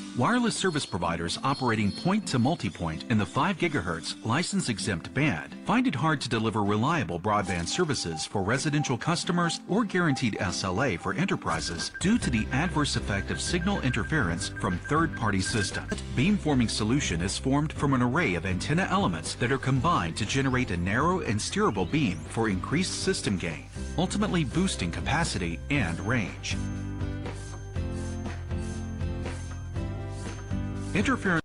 Wireless service providers operating point-to-multipoint in the five gigahertz license-exempt band find it hard to deliver reliable broadband services for residential customers or guaranteed S L A for enterprises due to the adverse effect of signal interference from third-party systems. Beamforming solution is formed from an array of antenna elements that are combined to generate a narrow and steerable beam for increased system gain, ultimately boosting capacity and range. Interference.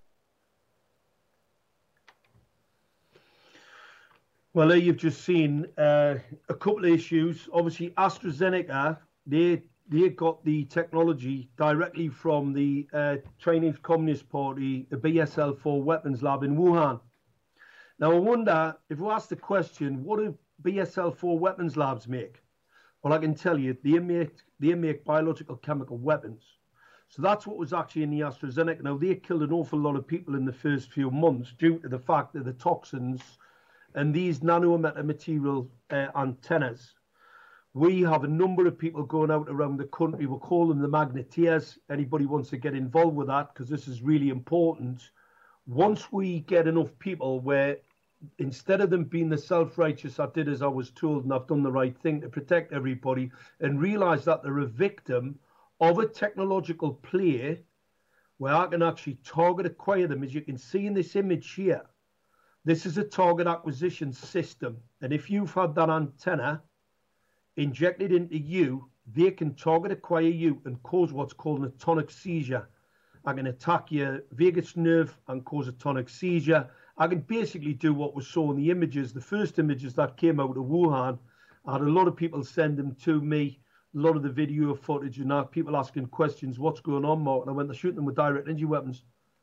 Well, there you've just seen uh, a couple of issues. Obviously, AstraZeneca, they they got the technology directly from the uh, Chinese Communist Party, the B S L four weapons lab in Wuhan. Now, I wonder if we ask the question, what do B S L four weapons labs make? Well, I can tell you, they make they make biological chemical weapons. So that's what was actually in the AstraZeneca. Now, they killed an awful lot of people in the first few months due to the fact that the toxins and these nanometamaterial uh, antennas. We have a number of people going out around the country. We'll call them the magneteers. Anybody wants to get involved with that, because this is really important. Once we get enough people where instead of them being the self-righteous, I did as I was told and I've done the right thing to protect everybody, and realize that they're a victim of a technological play where I can actually target acquire them. As you can see in this image here, this is a target acquisition system. And if you've had that antenna injected into you, they can target acquire you and cause what's called an atonic seizure. I can attack your vagus nerve and cause a tonic seizure. I can basically do what was saw in the images. The first images that came out of Wuhan, I had a lot of people send them to me. A lot of the video footage and that, people asking questions, what's going on, Mark? And I went to shoot them with direct energy weapons.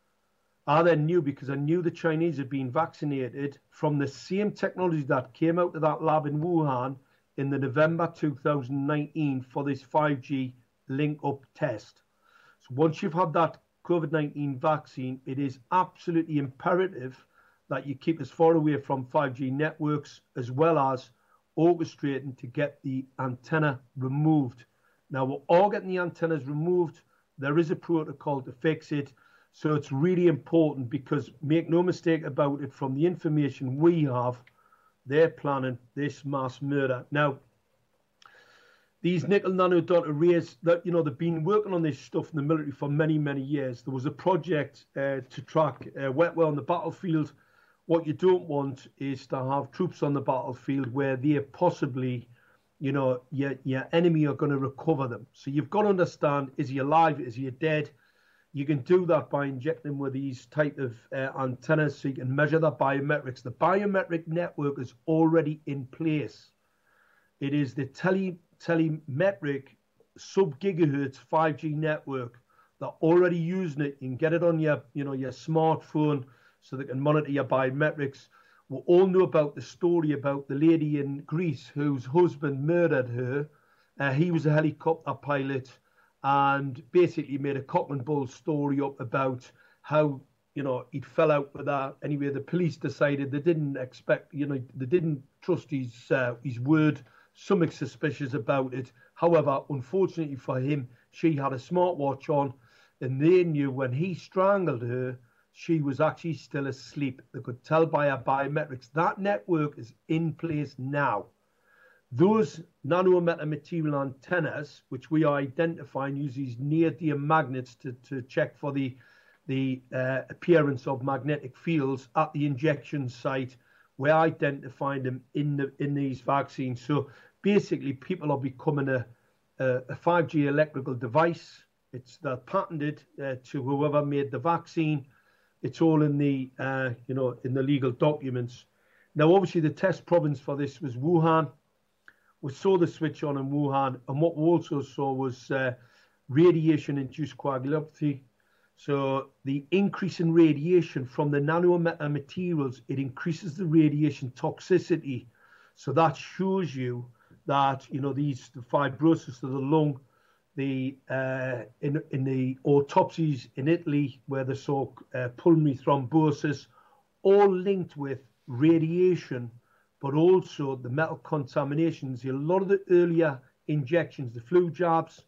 I then knew, because I knew the Chinese had been vaccinated from the same technology that came out of that lab in Wuhan in the November two thousand nineteen for this five G link-up test. So once you've had that COVID nineteen vaccine, it is absolutely imperative that you keep as far away from five G networks, as well as orchestrating to get the antenna removed. Now, we're all getting the antennas removed. There is a protocol to fix it. So it's really important, because make no mistake about it, from the information we have, they're planning this mass murder. Now, these nickel nanodot arrays, that, you know, they've been working on this stuff in the military for many, many years. There was a project uh, to track uh, wetware on the battlefield. What you don't want is to have troops on the battlefield where they possibly, you know, your, your enemy are going to recover them. So you've got to understand, is he alive? Is he dead? You can do that by injecting with these type of uh, antennas, so you can measure the biometrics. The biometric network is already in place. It is the tele, telemetric sub-gigahertz five G network. They're already using it. You can get it on your, you know, your smartphone, so they can monitor your biometrics. We all know about the story about the lady in Greece whose husband murdered her. Uh, he was a helicopter pilot and basically made a cock and bull story up about how, you know, he'd fell out with her. Anyway, the police decided they didn't expect, you know, they didn't trust his, uh, his word. Something suspicious about it. However, unfortunately for him, she had a smartwatch on, and they knew when he strangled her, she was actually still asleep. They could tell by her biometrics. That network is in place now. Those nanometamaterial antennas, which we are identifying, use these neodymium magnets to, to check for the, the uh, appearance of magnetic fields at the injection site. We're identifying them in, the, in these vaccines. So basically, people are becoming a, a, a five G electrical device. It's they're patented uh, to whoever made the vaccine. It's all in the, uh, you know, in the legal documents. Now, obviously, the test province for this was Wuhan. We saw the switch on in Wuhan, and what we also saw was uh, radiation-induced coagulopathy. So the increase in radiation from the nanomaterials, it increases the radiation toxicity. So that shows you that, you know, these the fibrosis of the lung, the uh, in in the autopsies in Italy where they saw uh, pulmonary thrombosis, all linked with radiation, but also the metal contaminations. A lot of the earlier injections, the flu jabs,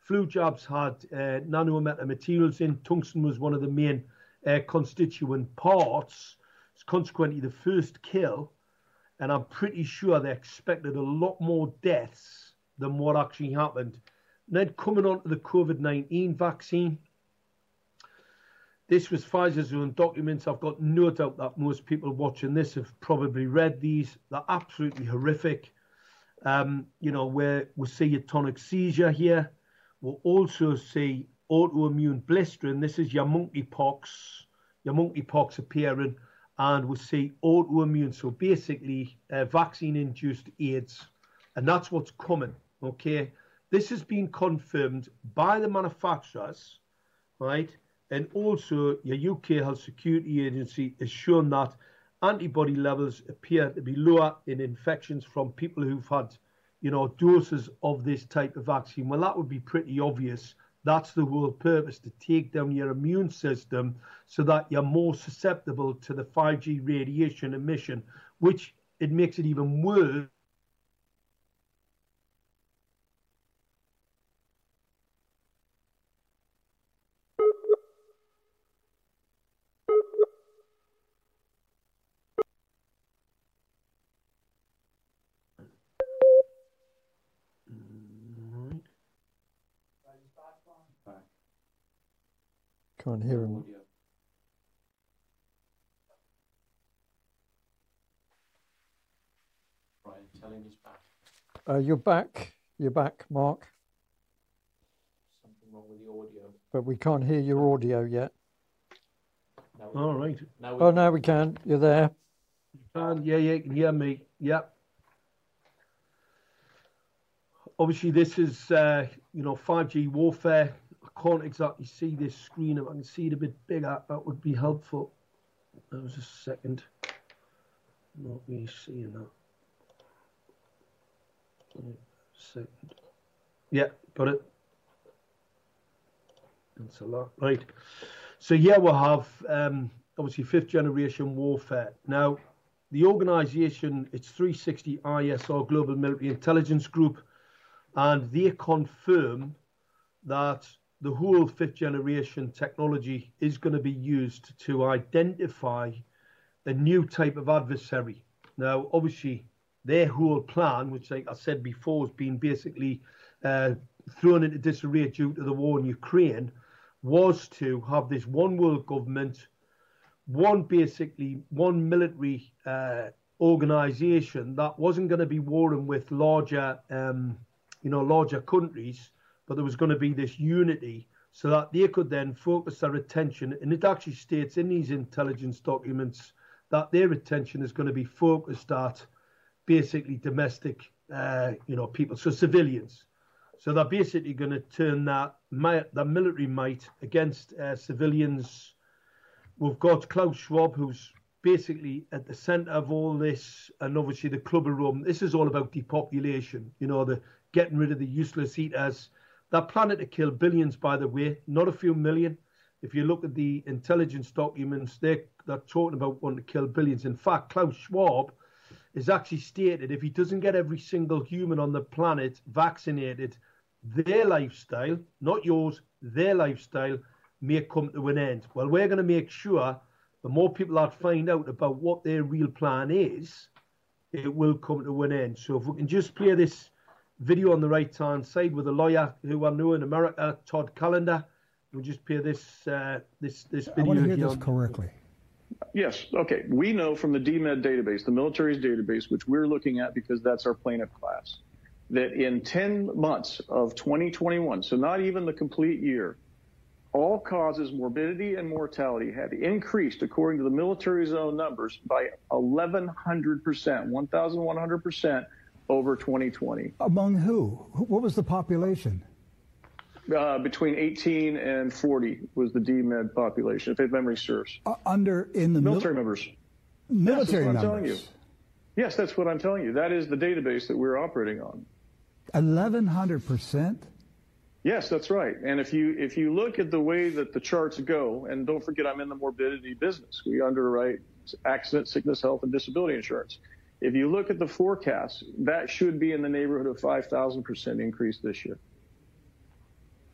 flu jabs had uh, nanometamaterials in. Tungsten was one of the main uh, constituent parts. It's consequently the first kill. And I'm pretty sure they expected a lot more deaths than what actually happened. And then coming on to the COVID nineteen vaccine, this was Pfizer's own documents. I've got no doubt that most people watching this have probably read these. They're absolutely horrific. Um, you know, where we see a tonic seizure here. We'll also see autoimmune blistering. This is your monkeypox, your monkeypox appearing. And we'll see autoimmune, so basically uh, vaccine-induced AIDS. And that's what's coming, okay? This has been confirmed by the manufacturers, right? And also your U K Health Security Agency has shown that antibody levels appear to be lower in infections from people who've had, you know, doses of this type of vaccine. Well, that would be pretty obvious. That's the whole purpose, to take down your immune system so that you're more susceptible to the five G radiation emission, which it makes it even worse. Can't hear him. Brian, tell him he's back. Uh, you're back. You're back, Mark. Something wrong with the audio. But we can't hear your audio yet. Now All right. Now we Oh, now we can. You're there. You can, yeah, yeah, you can hear me. Yep. Obviously, this is, uh, you know, five G warfare. I can't exactly see this screen. If I can see it a bit bigger, that would be helpful. That was a second. Not really seeing that. Second. Yeah, got it. That's a lot. Right. So yeah, we'll have um, obviously fifth generation warfare. Now, the organization, it's three sixty I S R, Global Military Intelligence Group, and they confirm that the whole fifth generation technology is going to be used to identify a new type of adversary. Now, obviously, their whole plan, which like I said before, has been basically uh, thrown into disarray due to the war in Ukraine, was to have this one world government, one basically one military uh, organization that wasn't going to be warring with larger, um, you know, larger countries, but there was going to be this unity so that they could then focus their attention. And it actually states in these intelligence documents that their attention is going to be focused at basically domestic, uh, you know, people, so civilians. So they're basically going to turn that, that military might against uh, civilians. We've got Klaus Schwab, who's basically at the center of all this, and obviously the Club of Rome. This is all about depopulation, you know, the getting rid of the useless eaters. They're planning to kill billions, by the way, not a few million. If you look at the intelligence documents, they're, they're talking about wanting to kill billions. In fact, Klaus Schwab is actually stated if he doesn't get every single human on the planet vaccinated, their lifestyle, not yours, their lifestyle may come to an end. Well, we're going to make sure the more people that find out about what their real plan is, it will come to an end. So if we can just play this video on the right-hand side with a lawyer who I know in America, Todd Callender, we'll just play this uh, this this video. I want to hear here. this correctly. Yes. Okay. We know from the D MED database, the military's database, which we're looking at because that's our plaintiff class, that in ten months of twenty twenty-one, so not even the complete year, all causes, morbidity and mortality had increased, according to the military's own numbers, by eleven hundred percent, one thousand one hundred percent over twenty twenty. Among who? What was the population? Uh, between eighteen and forty was the D MED population, if memory serves. Uh, under in the military mil members. Military yes, that's what members. I'm telling you. Yes, that's what I'm telling you. That is the database that we're operating on. eleven hundred percent? Yes, that's right. And if you if you look at the way that the charts go, and don't forget I'm in the morbidity business. We underwrite accident, sickness, health, and disability insurance. If you look at the forecast, that should be in the neighborhood of five thousand percent increase this year.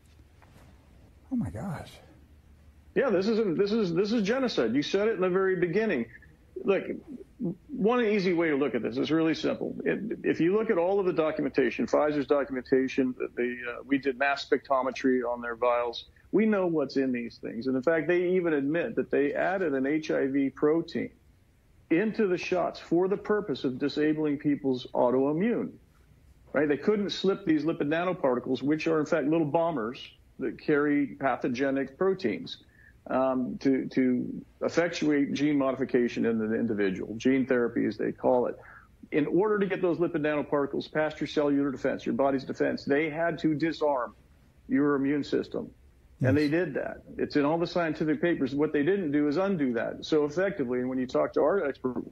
my gosh. Yeah, this is this is this is genocide. You said it in the very beginning. Look, one easy way to look at this is really simple. It, if you look at all of the documentation, Pfizer's documentation, the, the uh, we did mass spectrometry on their vials. We know what's in these things, and in fact, they even admit that they added an H I V protein into the shots for the purpose of disabling people's autoimmune. Right? They couldn't slip these lipid nanoparticles, which are in fact little bombers that carry pathogenic proteins. Um, to, to effectuate gene modification in the individual, gene therapy as they call it. In order to get those lipid nanoparticles past your cellular defense, your body's defense, they had to disarm your immune system. Yes. And they did that. It's in all the scientific papers. What they didn't do is undo that. So effectively, and when you talk to our expert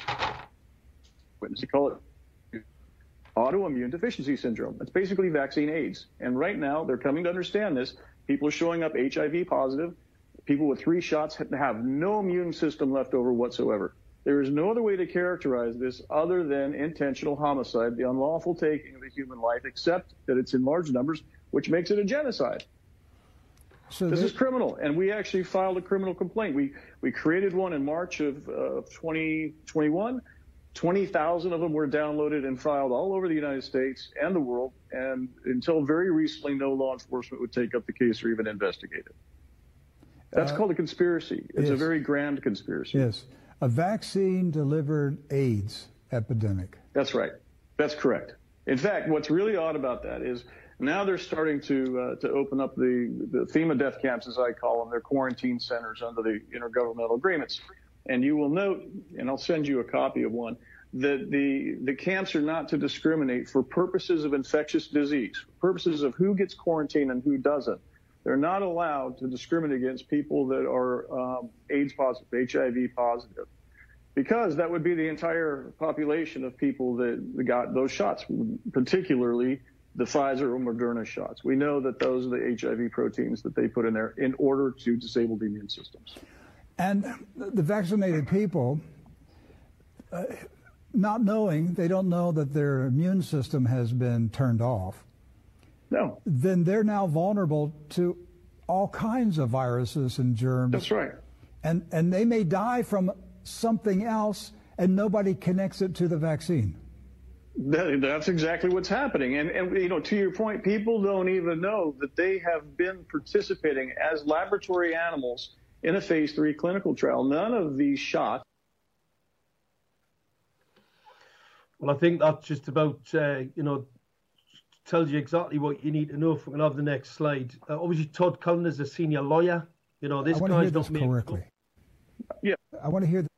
witness, you call it autoimmune deficiency syndrome. It's basically vaccine AIDS. And right now, they're coming to understand this. People are showing up H I V positive. People with three shots have no immune system left over whatsoever. There is no other way to characterize this other than intentional homicide, the unlawful taking of a human life, except that it's in large numbers, which makes it a genocide. So this is criminal, and we actually filed a criminal complaint. We we created one in March of uh, twenty twenty-one. twenty thousand of them were downloaded and filed all over the United States and the world, and until very recently, no law enforcement would take up the case or even investigate it. That's uh, called a conspiracy. It's yes. a very grand conspiracy. Yes. A vaccine-delivered AIDS epidemic. That's right. That's correct. In fact, what's really odd about that is now they're starting to uh, to open up the, the FEMA death camps, as I call them. They're quarantine centers under the intergovernmental agreements. And you will note, and I'll send you a copy of one, that the, the camps are not to discriminate for purposes of infectious disease, purposes of who gets quarantined and who doesn't. They're not allowed to discriminate against people that are um, AIDS positive, H I V positive, because that would be the entire population of people that got those shots, particularly the Pfizer or Moderna shots. We know that those are the H I V proteins that they put in there in order to disable the immune systems. And the vaccinated people, uh, not knowing, they don't know that their immune system has been turned off. No. Then they're now vulnerable to all kinds of viruses and germs. That's right. And and they may die from something else, and nobody connects it to the vaccine. That, that's exactly what's happening. And, and, you know, to your point, people don't even know that they have been participating as laboratory animals in a phase three clinical trial. None of these shots. Well, I think that's just about, uh, you know, tells you exactly what you need to know. If we can have the next slide. Uh, obviously, Todd Cullen is a senior lawyer. You know, this I want guy's to hear this not correctly. Yeah. I want to hear.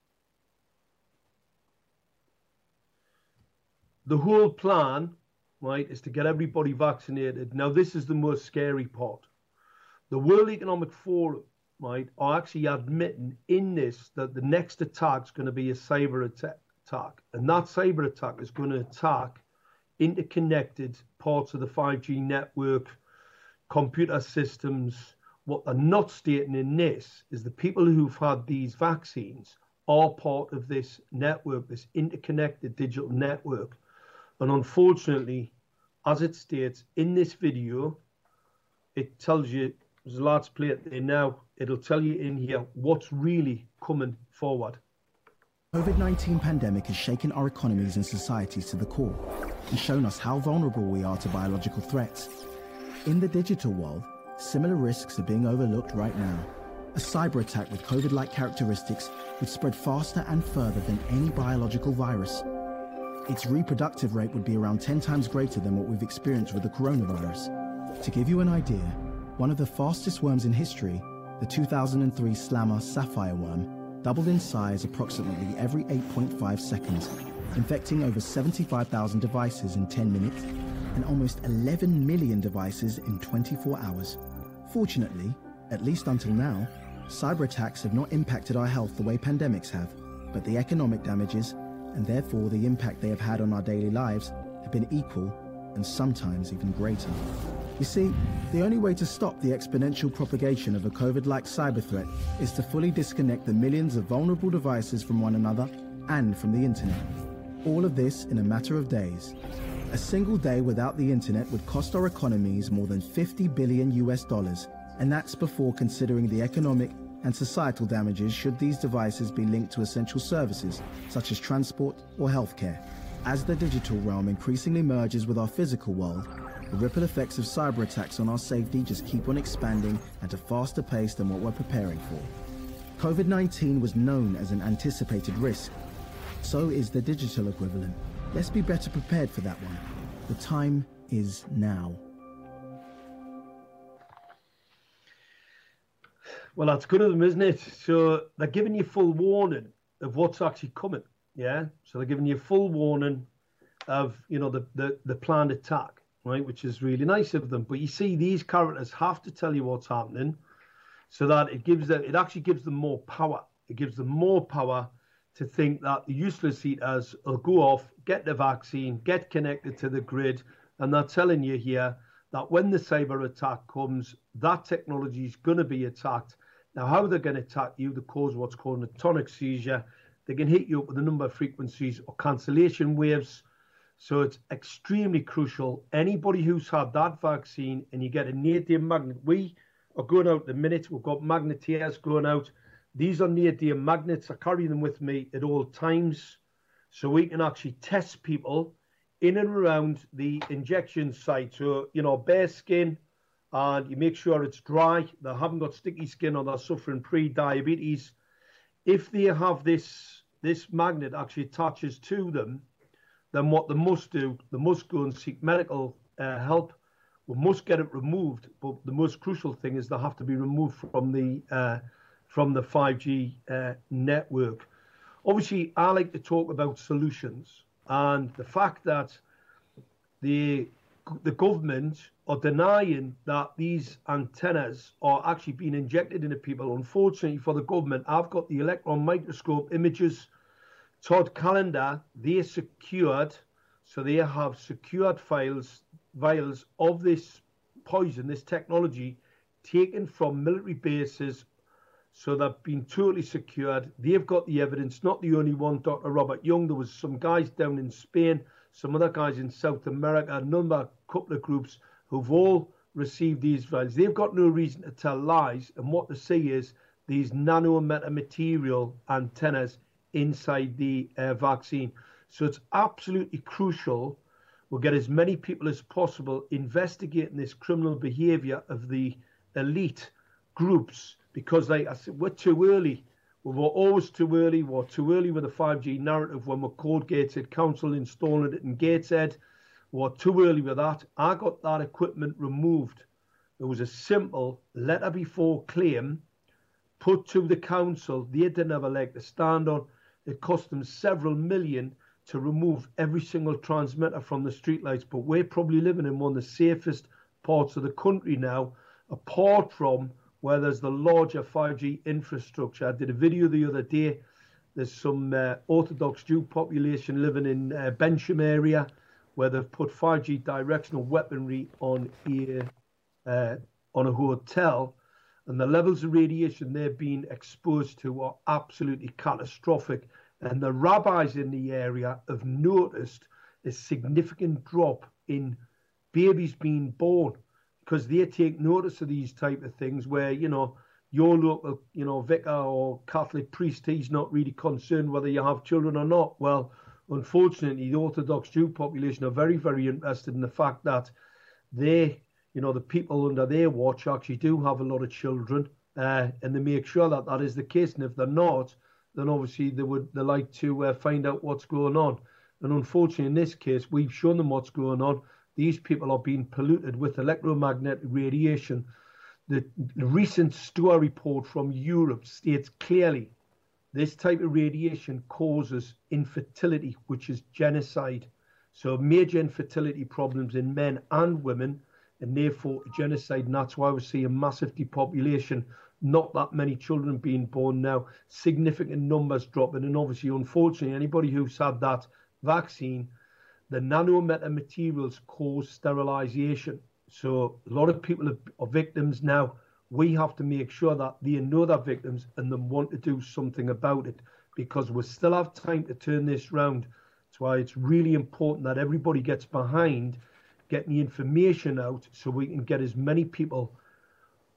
The whole plan, right, is to get everybody vaccinated. Now, this is the most scary part. The World Economic Forum, right, are actually admitting in this that the next attack is going to be a cyber attack. And that cyber attack is going to attack interconnected parts of the five G network, computer systems. What they're not stating in this is the people who've had these vaccines are part of this network, this interconnected digital network. And unfortunately, as it states in this video, it tells you, there's a large play it there now, it'll tell you in here what's really coming forward. COVID nineteen pandemic has shaken our economies and societies to the core and shown us how vulnerable we are to biological threats. In the digital world, similar risks are being overlooked right now. A cyber attack with COVID-like characteristics would spread faster and further than any biological virus. Its reproductive rate would be around ten times greater than what we've experienced with the coronavirus. To give you an idea, one of the fastest worms in history, the two thousand three Slammer sapphire worm, doubled in size approximately every eight point five seconds, infecting over seventy-five thousand devices in ten minutes and almost eleven million devices in twenty-four hours. Fortunately, at least until now, cyber attacks have not impacted our health the way pandemics have, but the economic damages, and therefore the impact they have had on our daily lives, have been equal and sometimes even greater. You see, the only way to stop the exponential propagation of a COVID-like cyber threat is to fully disconnect the millions of vulnerable devices from one another and from the internet. All of this in a matter of days. A single day without the internet would cost our economies more than fifty billion U S dollars, And that's before considering the economic and societal damages should these devices be linked to essential services such as transport or healthcare. As the digital realm increasingly merges with our physical world, the ripple effects of cyber attacks on our safety just keep on expanding at a faster pace than what we're preparing for. COVID nineteen was known as an anticipated risk. So is the digital equivalent. Let's be better prepared for that one. The time is now. Well, that's good of them, isn't it? So they're giving you full warning of what's actually coming. Yeah. So they're giving you full warning of, you know, the, the, the planned attack, right? Which is really nice of them. But you see, these characters have to tell you what's happening so that it gives them, it actually gives them more power. It gives them more power to think that the useless eaters will go off, get the vaccine, get connected to the grid, and they're telling you here that when the cyber attack comes, that technology is going to be attacked. Now, how they're going to attack you to cause what's called a tonic seizure, they can hit you up with a number of frequencies or cancellation waves. So it's extremely crucial. Anybody who's had that vaccine and you get a neodymium magnet, we are going out in a minute. We've got magneteers going out. These are neodymium magnets. I carry them with me at all times so we can actually test people in and around the injection site. So, you know, bare skin, and you make sure it's dry. They haven't got sticky skin or they're suffering pre-diabetes. If they have this, this magnet actually attaches to them, then what they must do, they must go and seek medical uh, help. We must get it removed. But the most crucial thing is they have to be removed from the uh, from the five G uh, network. Obviously, I like to talk about solutions, and the fact that the the government are denying that these antennas are actually being injected into people. Unfortunately for the government, I've got the electron microscope images. Todd Callender, they secured, so they have secured files, vials of this poison, this technology, taken from military bases. So they've been totally secured. They've got the evidence, not the only one, Doctor Robert Young. There was some guys down in Spain, some other guys in South America, a number, couple of groups who've all received these vials. They've got no reason to tell lies. And what they say is these nanometamaterial antennas inside the uh, vaccine. So it's absolutely crucial we'll get as many people as possible investigating this criminal behavior of the elite groups, because like I said, we're too early. We were always too early. We we're too early with the five G narrative when we called Gateshead Council installing it in Gateshead. We we're too early with that. I got that equipment removed. It was a simple letter before claim put to the council. They didn't have a leg to stand on. It cost them several million to remove every single transmitter from the streetlights. But we're probably living in one of the safest parts of the country now, apart from where there's the larger five G infrastructure. I did a video the other day. There's some uh, Orthodox Jew population living in uh, Bensham area where they've put five G directional weaponry on a, uh, on a hotel. And the levels of radiation they're being exposed to are absolutely catastrophic. And the rabbis in the area have noticed a significant drop in babies being born, because they take notice of these type of things where, you know, your local, you know, vicar or Catholic priest, he's not really concerned whether you have children or not. Well, unfortunately, the Orthodox Jew population are very, very interested in the fact that they, you know, the people under their watch actually do have a lot of children, uh, and they make sure that that is the case. And if they're not, then obviously they would they like to uh, find out what's going on. And unfortunately, in this case, we've shown them what's going on. These people are being polluted with electromagnetic radiation. The, the recent STOA report from Europe states clearly this type of radiation causes infertility, which is genocide. So major infertility problems in men and women, and therefore genocide. And that's why we're seeing massive depopulation, not that many children being born now, significant numbers dropping. And obviously, unfortunately, anybody who's had that vaccine, the nanometamaterials cause sterilization. So a lot of people are victims now. We have to make sure that they know they're victims and then want to do something about it, because we still have time to turn this round. That's why it's really important that everybody gets behind getting the information out so we can get as many people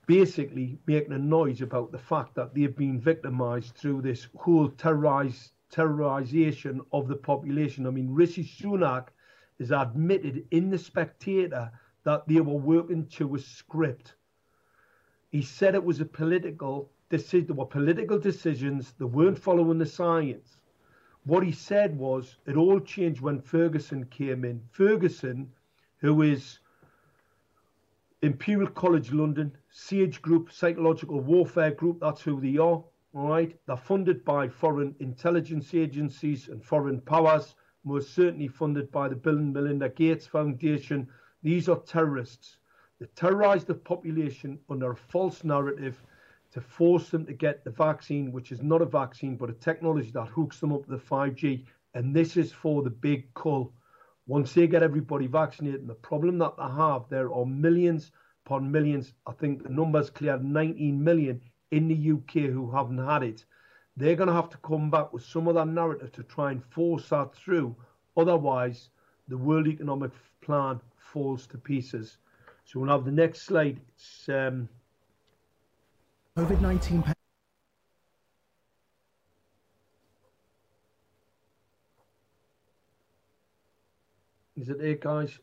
basically making a noise about the fact that they've been victimised through this whole terrorise, terrorisation of the population. I mean, Rishi Sunak has admitted in The Spectator that they were working to a script. He said it was a political decision. There were political decisions. They weren't following the science. What he said was it all changed when Ferguson came in. Ferguson, who is Imperial College London, SAGE Group, Psychological Warfare Group, that's who they are, all right? They're funded by foreign intelligence agencies and foreign powers, most certainly funded by the Bill and Melinda Gates Foundation. These are terrorists. They terrorise the population under a false narrative to force them to get the vaccine, which is not a vaccine, but a technology that hooks them up to the five G. And this is for the big cull. Once they get everybody vaccinated, and the problem that they have, there are millions upon millions, I think the number's clear, nineteen million in the U K who haven't had it. They're going to have to come back with some of that narrative to try and force that through. Otherwise, the World Economic Plan falls to pieces. So we'll have the next slide. It's um, COVID nineteen. Is it there, guys?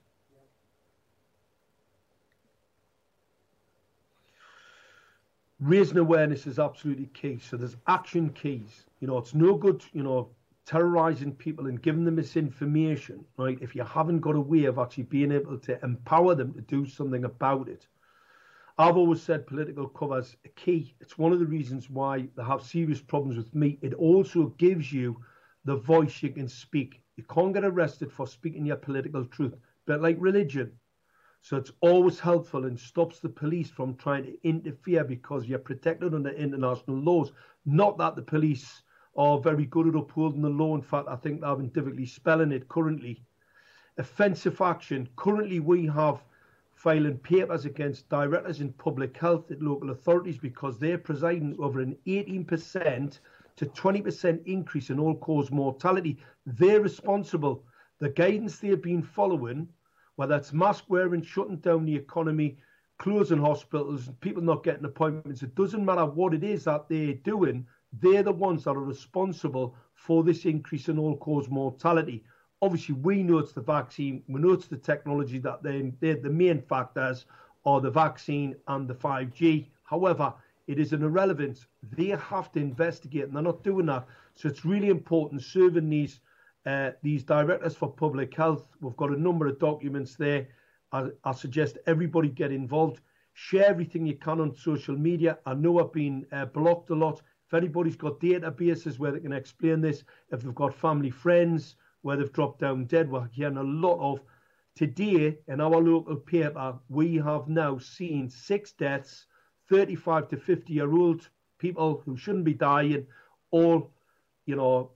Raising awareness is absolutely key. So there's action keys. You know, it's no good, you know, terrorizing people and giving them misinformation, right? If you haven't got a way of actually being able to empower them to do something about it. I've always said political cover's a key. It's one of the reasons why they have serious problems with me. It also gives you the voice you can speak. You can't get arrested for speaking your political truth, but like religion. So it's always helpful and stops the police from trying to interfere because you're protected under international laws. Not that the police are very good at upholding the law. In fact, I think they're having difficulty spelling it currently. Offensive action. Currently, we have filing papers against directors in public health at local authorities because they're presiding over an eighteen percent to twenty percent increase in all-cause mortality. They're responsible. The guidance they've been following, whether it's mask wearing, shutting down the economy, closing hospitals, people not getting appointments, it doesn't matter what it is that they're doing, they're the ones that are responsible for this increase in all-cause mortality. Obviously, we know it's the vaccine, we know it's the technology that they're, they're the main factors are the vaccine and the five G. However, it is an irrelevance. They have to investigate, and they're not doing that. So it's really important serving these uh, these directors for public health. We've got a number of documents there. I, I suggest everybody get involved. Share everything you can on social media. I know I've been uh, blocked a lot. If anybody's got databases where they can explain this, if they've got family, friends, where they've dropped down dead, we're hearing a lot of. Today, in our local paper, we have now seen six deaths, thirty-five to fifty year old people who shouldn't be dying, all, you know,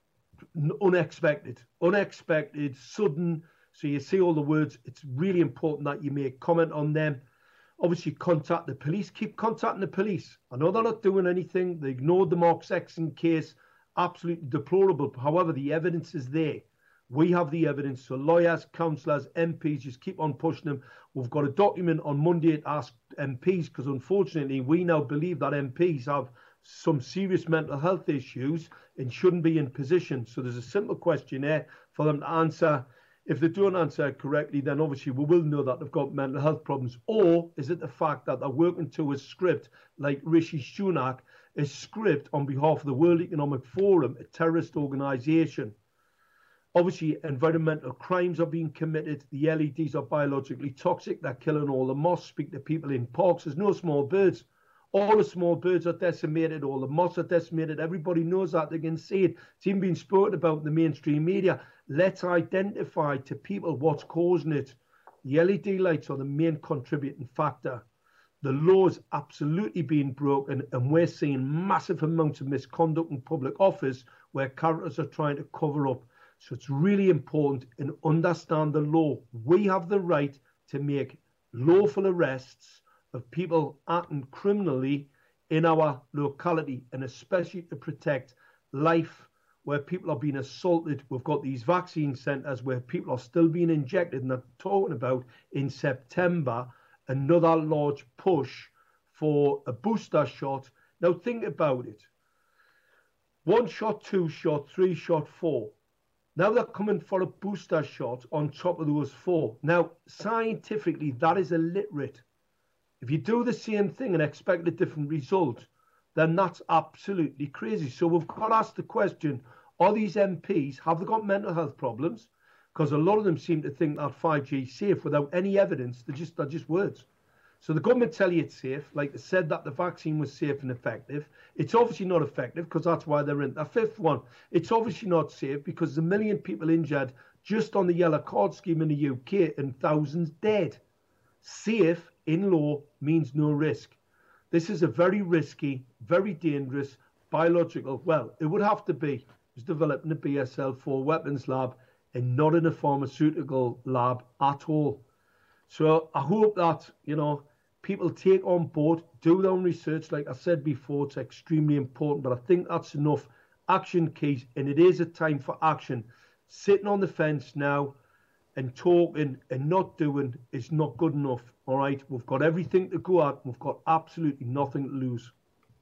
unexpected, unexpected, sudden. So you see all the words. It's really important that you make comment on them. Obviously, contact the police. Keep contacting the police. I know they're not doing anything. They ignored the Mark Sexton case. Absolutely deplorable. However, the evidence is there. We have the evidence. So lawyers, councillors, M Ps, just keep on pushing them. We've got a document on Monday to ask M Ps because unfortunately we now believe that M Ps have some serious mental health issues and shouldn't be in position. So there's a simple questionnaire for them to answer. If they don't answer it correctly, then obviously we will know that they've got mental health problems. Or is it the fact that they're working to a script like Rishi Sunak, a script on behalf of the World Economic Forum, a terrorist organisation? Obviously, environmental crimes are being committed. The L E Ds are biologically toxic. They're killing all the moths. Speak to people in parks. There's no small birds. All the small birds are decimated. All the moths are decimated. Everybody knows that. They can see it. It's even been spoken about in the mainstream media. Let's identify to people what's causing it. The L E D lights are the main contributing factor. The law is absolutely being broken, and we're seeing massive amounts of misconduct in public office where characters are trying to cover up. So it's really important and understand the law. We have the right to make lawful arrests of people acting criminally in our locality, and especially to protect life where people are being assaulted. We've got these vaccine centres where people are still being injected, and they're talking about in September another large push for a booster shot. Now think about it. One shot, two shot, three shot, four. Now they're coming for a booster shot on top of those four. Now, scientifically, that is illiterate. If you do the same thing and expect a different result, then that's absolutely crazy. So we've got to ask the question, are these M Ps, have they got mental health problems? Because a lot of them seem to think that five G is safe without any evidence. They're just, they're just words. So the government tell you it's safe, like they said that the vaccine was safe and effective. It's obviously not effective because that's why they're in. The fifth one, it's obviously not safe because there's a million people injured just on the yellow card scheme in the U K and thousands dead. Safe in law means no risk. This is a very risky, very dangerous biological, well, it would have to be. It was developed in a B S L four weapons lab and not in a pharmaceutical lab at all. So I hope that, you know, people take on board, do their own research. Like I said before, it's extremely important, but I think that's enough action keys, and it is a time for action. Sitting on the fence now and talking and not doing is not good enough, all right? We've got everything to go at. We've got absolutely nothing to lose.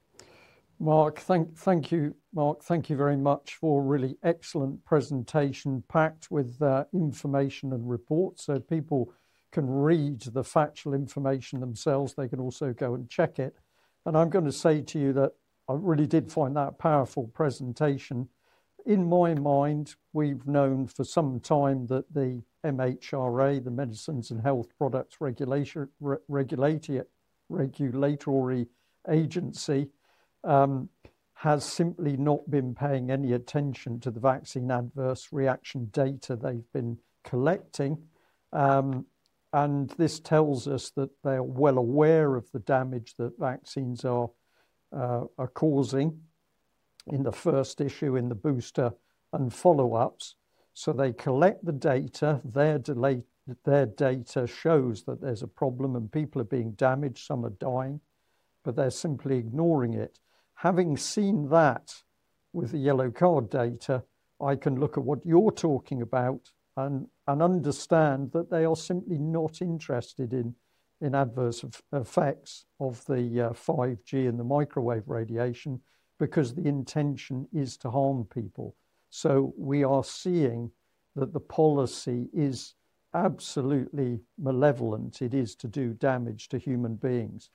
Mark, thank, thank you, Mark. Thank you very much for a really excellent presentation packed with uh, information and reports so people can read the factual information themselves. They can also go and check it. And I'm going to say to you that I really did find that a powerful presentation. In my mind, we've known for some time that the M H R A, the Medicines and Health Products Regulation, Re, Regulatory, Regulatory Agency, um, has simply not been paying any attention to the vaccine adverse reaction data they've been collecting. Um, And this tells us that they're well aware of the damage that vaccines are, uh, are causing in the first issue, in the booster and follow-ups. So they collect the data, their, delay, their data shows that there's a problem and people are being damaged, some are dying, but they're simply ignoring it. Having seen that with the yellow card data, I can look at what you're talking about and, and understand that they are simply not interested in, in adverse effects of the uh, five G and the microwave radiation because the intention is to harm people. So we are seeing that the policy is absolutely malevolent. It is to do damage to human beings.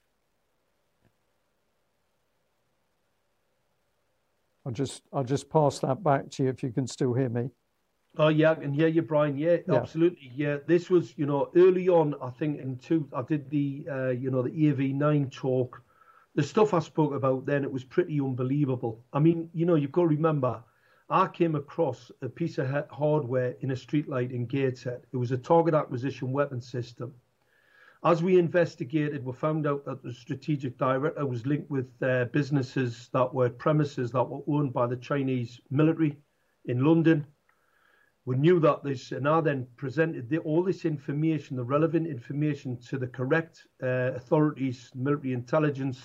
I'll just, I'll just pass that back to you if you can still hear me. Oh, yeah, I can hear you, Brian. Yeah, yeah, absolutely. Yeah, this was, you know, early on, I think in two, I did the, uh, you know, the A V nine talk. The stuff I spoke about then, it was pretty unbelievable. I mean, you know, you've got to remember, I came across a piece of hardware in a streetlight in Gateshead. It was a target acquisition weapon system. As we investigated, we found out that the strategic director was linked with uh, businesses that were premises that were owned by the Chinese military in London. We knew that this, and I then presented the, all this information, the relevant information, to the correct uh, authorities, military intelligence.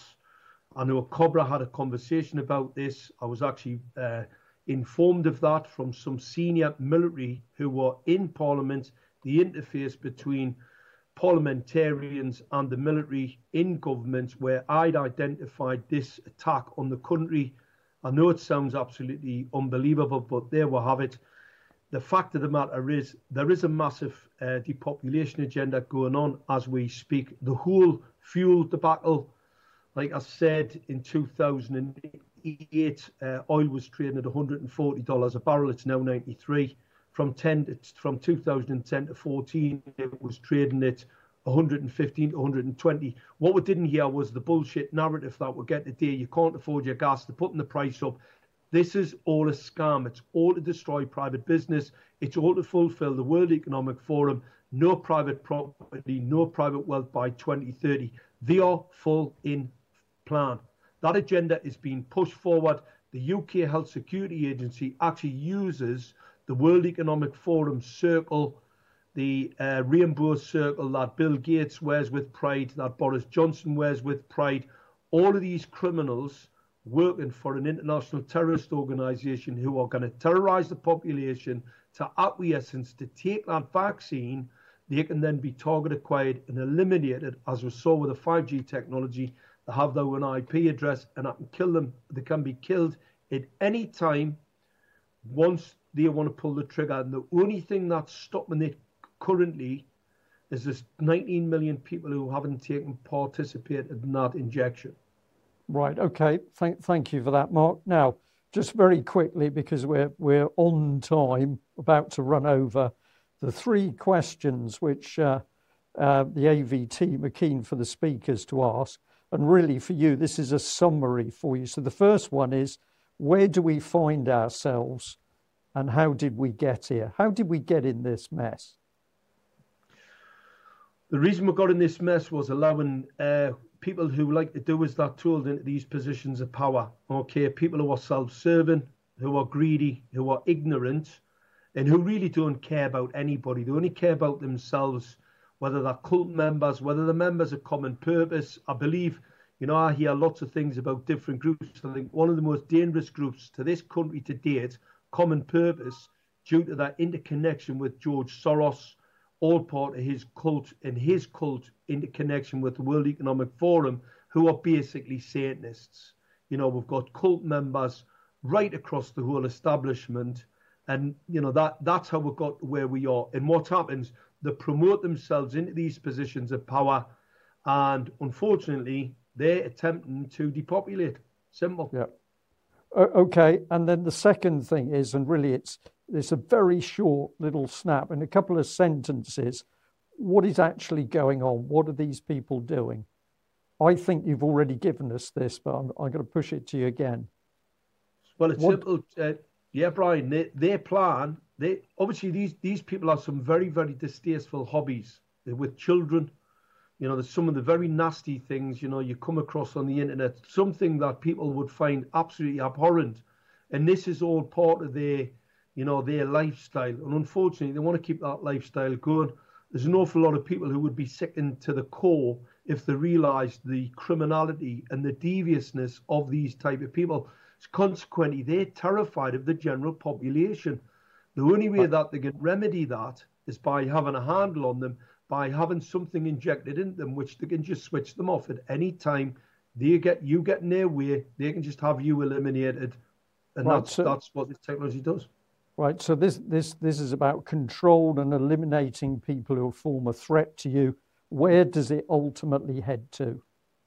I know Cobra had a conversation about this. I was actually uh, informed of that from some senior military who were in Parliament, the interface between parliamentarians and the military in government, where I'd identified this attack on the country. I know it sounds absolutely unbelievable, but there we have it. The fact of the matter is there is a massive uh, depopulation agenda going on as we speak. The whole fuel debacle, like I said, in two thousand eight, uh, oil was trading at one hundred forty dollars a barrel. It's now ninety-three. From ten, it's from two thousand ten to fourteen, it was trading at one hundred fifteen to one hundred twenty. What we didn't hear was the bullshit narrative that we get today. You can't afford your gas. They're putting the price up. This is all a scam. It's all to destroy private business. It's all to fulfill the World Economic Forum. No private property, no private wealth by twenty thirty. They are full in plan. That agenda is being pushed forward. The U K Health Security Agency actually uses the World Economic Forum circle, the uh, rainbow circle that Bill Gates wears with pride, that Boris Johnson wears with pride. All of these criminals working for an international terrorist organization who are going to terrorize the population to acquiescence to take that vaccine. They can then be target acquired and eliminated, as we saw with the five G technology they have their own I P address, and I can kill them. They can be killed at any time once they want to pull the trigger. And the only thing that's stopping it currently is there's nineteen million people who haven't taken participated in that injection. Right. Okay. Thank thank you for that, Mark. Now, just very quickly, because we're we're on time, about to run over, the three questions which uh, uh, the A V team are keen for the speakers to ask, and really for you, this is a summary for you. So the first one is, where do we find ourselves, and how did we get here? How did we get in this mess? The reason we got in this mess was allowing uh, people who like to do as they're told into these positions of power. Okay, people who are self-serving, who are greedy, who are ignorant, and who really don't care about anybody. They only care about themselves, whether they're cult members, whether they're members of Common Purpose. I believe, you know, I hear lots of things about different groups. I think one of the most dangerous groups to this country to date, Common Purpose, due to that interconnection with George Soros, all part of his cult, and his cult interconnection with the World Economic Forum, who are basically Satanists. You know, we've got cult members right across the whole establishment, and, you know, that that's how we got to where we are. And what happens, they promote themselves into these positions of power, and unfortunately, they're attempting to depopulate. Simple. Yeah. Okay, and then the second thing is, and really it's it's a very short little snap in a couple of sentences, what is actually going on? What are these people doing? I think you've already given us this, but I'm, I'm going to push it to you again. Well, it's what... simple. Uh, yeah, Brian, they, their plan, they obviously these, these people have some very, very distasteful hobbies with children. You know, there's some of the very nasty things, you know, you come across on the internet, something that people would find absolutely abhorrent. And this is all part of their, you know, their lifestyle. And unfortunately, they want to keep that lifestyle going. There's an awful lot of people who would be sickened to the core if they realised the criminality and the deviousness of these type of people. Consequently, they're terrified of the general population. The only way that they can remedy that is by having a handle on them, by having something injected into them, which they can just switch them off at any time. They get you get in their way, they can just have you eliminated. And right, that's, so, that's what this technology does. Right, so this, this, this is about control and eliminating people who form a threat to you. Where does it ultimately head to?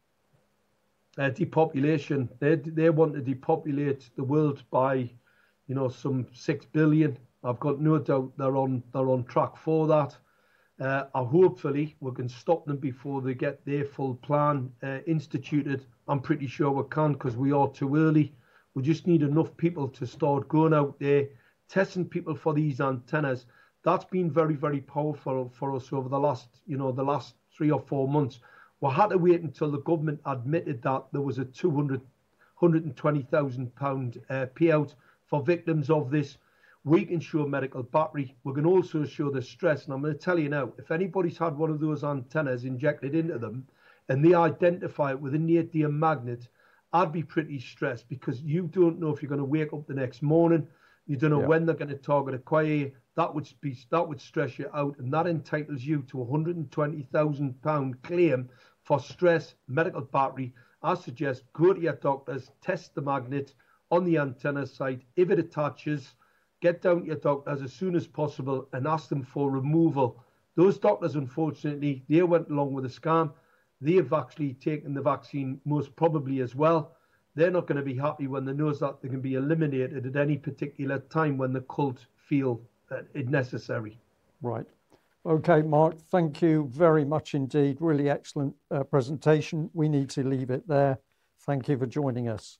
Uh, depopulation. They they want to depopulate the world by, you know, some six billion. I've got no doubt they're on they're on track for that. Uh, uh, hopefully we can stop them before they get their full plan uh, instituted. I'm pretty sure we can, because we are too early. We just need enough people to start going out there, testing people for these antennas. That's been very, very powerful for us over the last, you know, the last three or four months. We had to wait until the government admitted that there was a two hundred, one hundred twenty thousand pound uh, payout for victims of this. We can show medical battery. We can also show the stress. And I'm going to tell you now, if anybody's had one of those antennas injected into them and they identify it with an eight-day magnet, I'd be pretty stressed, because you don't know if you're going to wake up the next morning. You don't know yeah. when they're going to target acquire you. That would be that would stress you out, and that entitles you to a one hundred twenty thousand pound claim for stress, medical battery. I suggest go to your doctors, test the magnet on the antenna site. If it attaches, get down to your doctors as soon as possible and ask them for removal. Those doctors, unfortunately, they went along with the scam. They have actually taken the vaccine most probably as well. They're not going to be happy when they know that they can be eliminated at any particular time when the cult feel uh, it necessary. Right. Okay, Mark, thank you very much indeed. Really excellent uh, presentation. We need to leave it there. Thank you for joining us.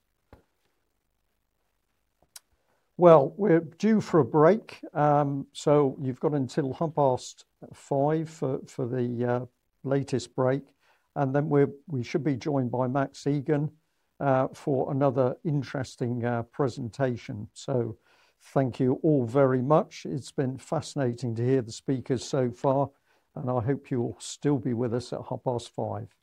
Well, we're due for a break, um, so you've got until half past five for, for the uh, latest break, and then we're, we should be joined by Max Egan uh, for another interesting uh, presentation. So thank you all very much. It's been fascinating to hear the speakers so far, and I hope you'll still be with us at half past five.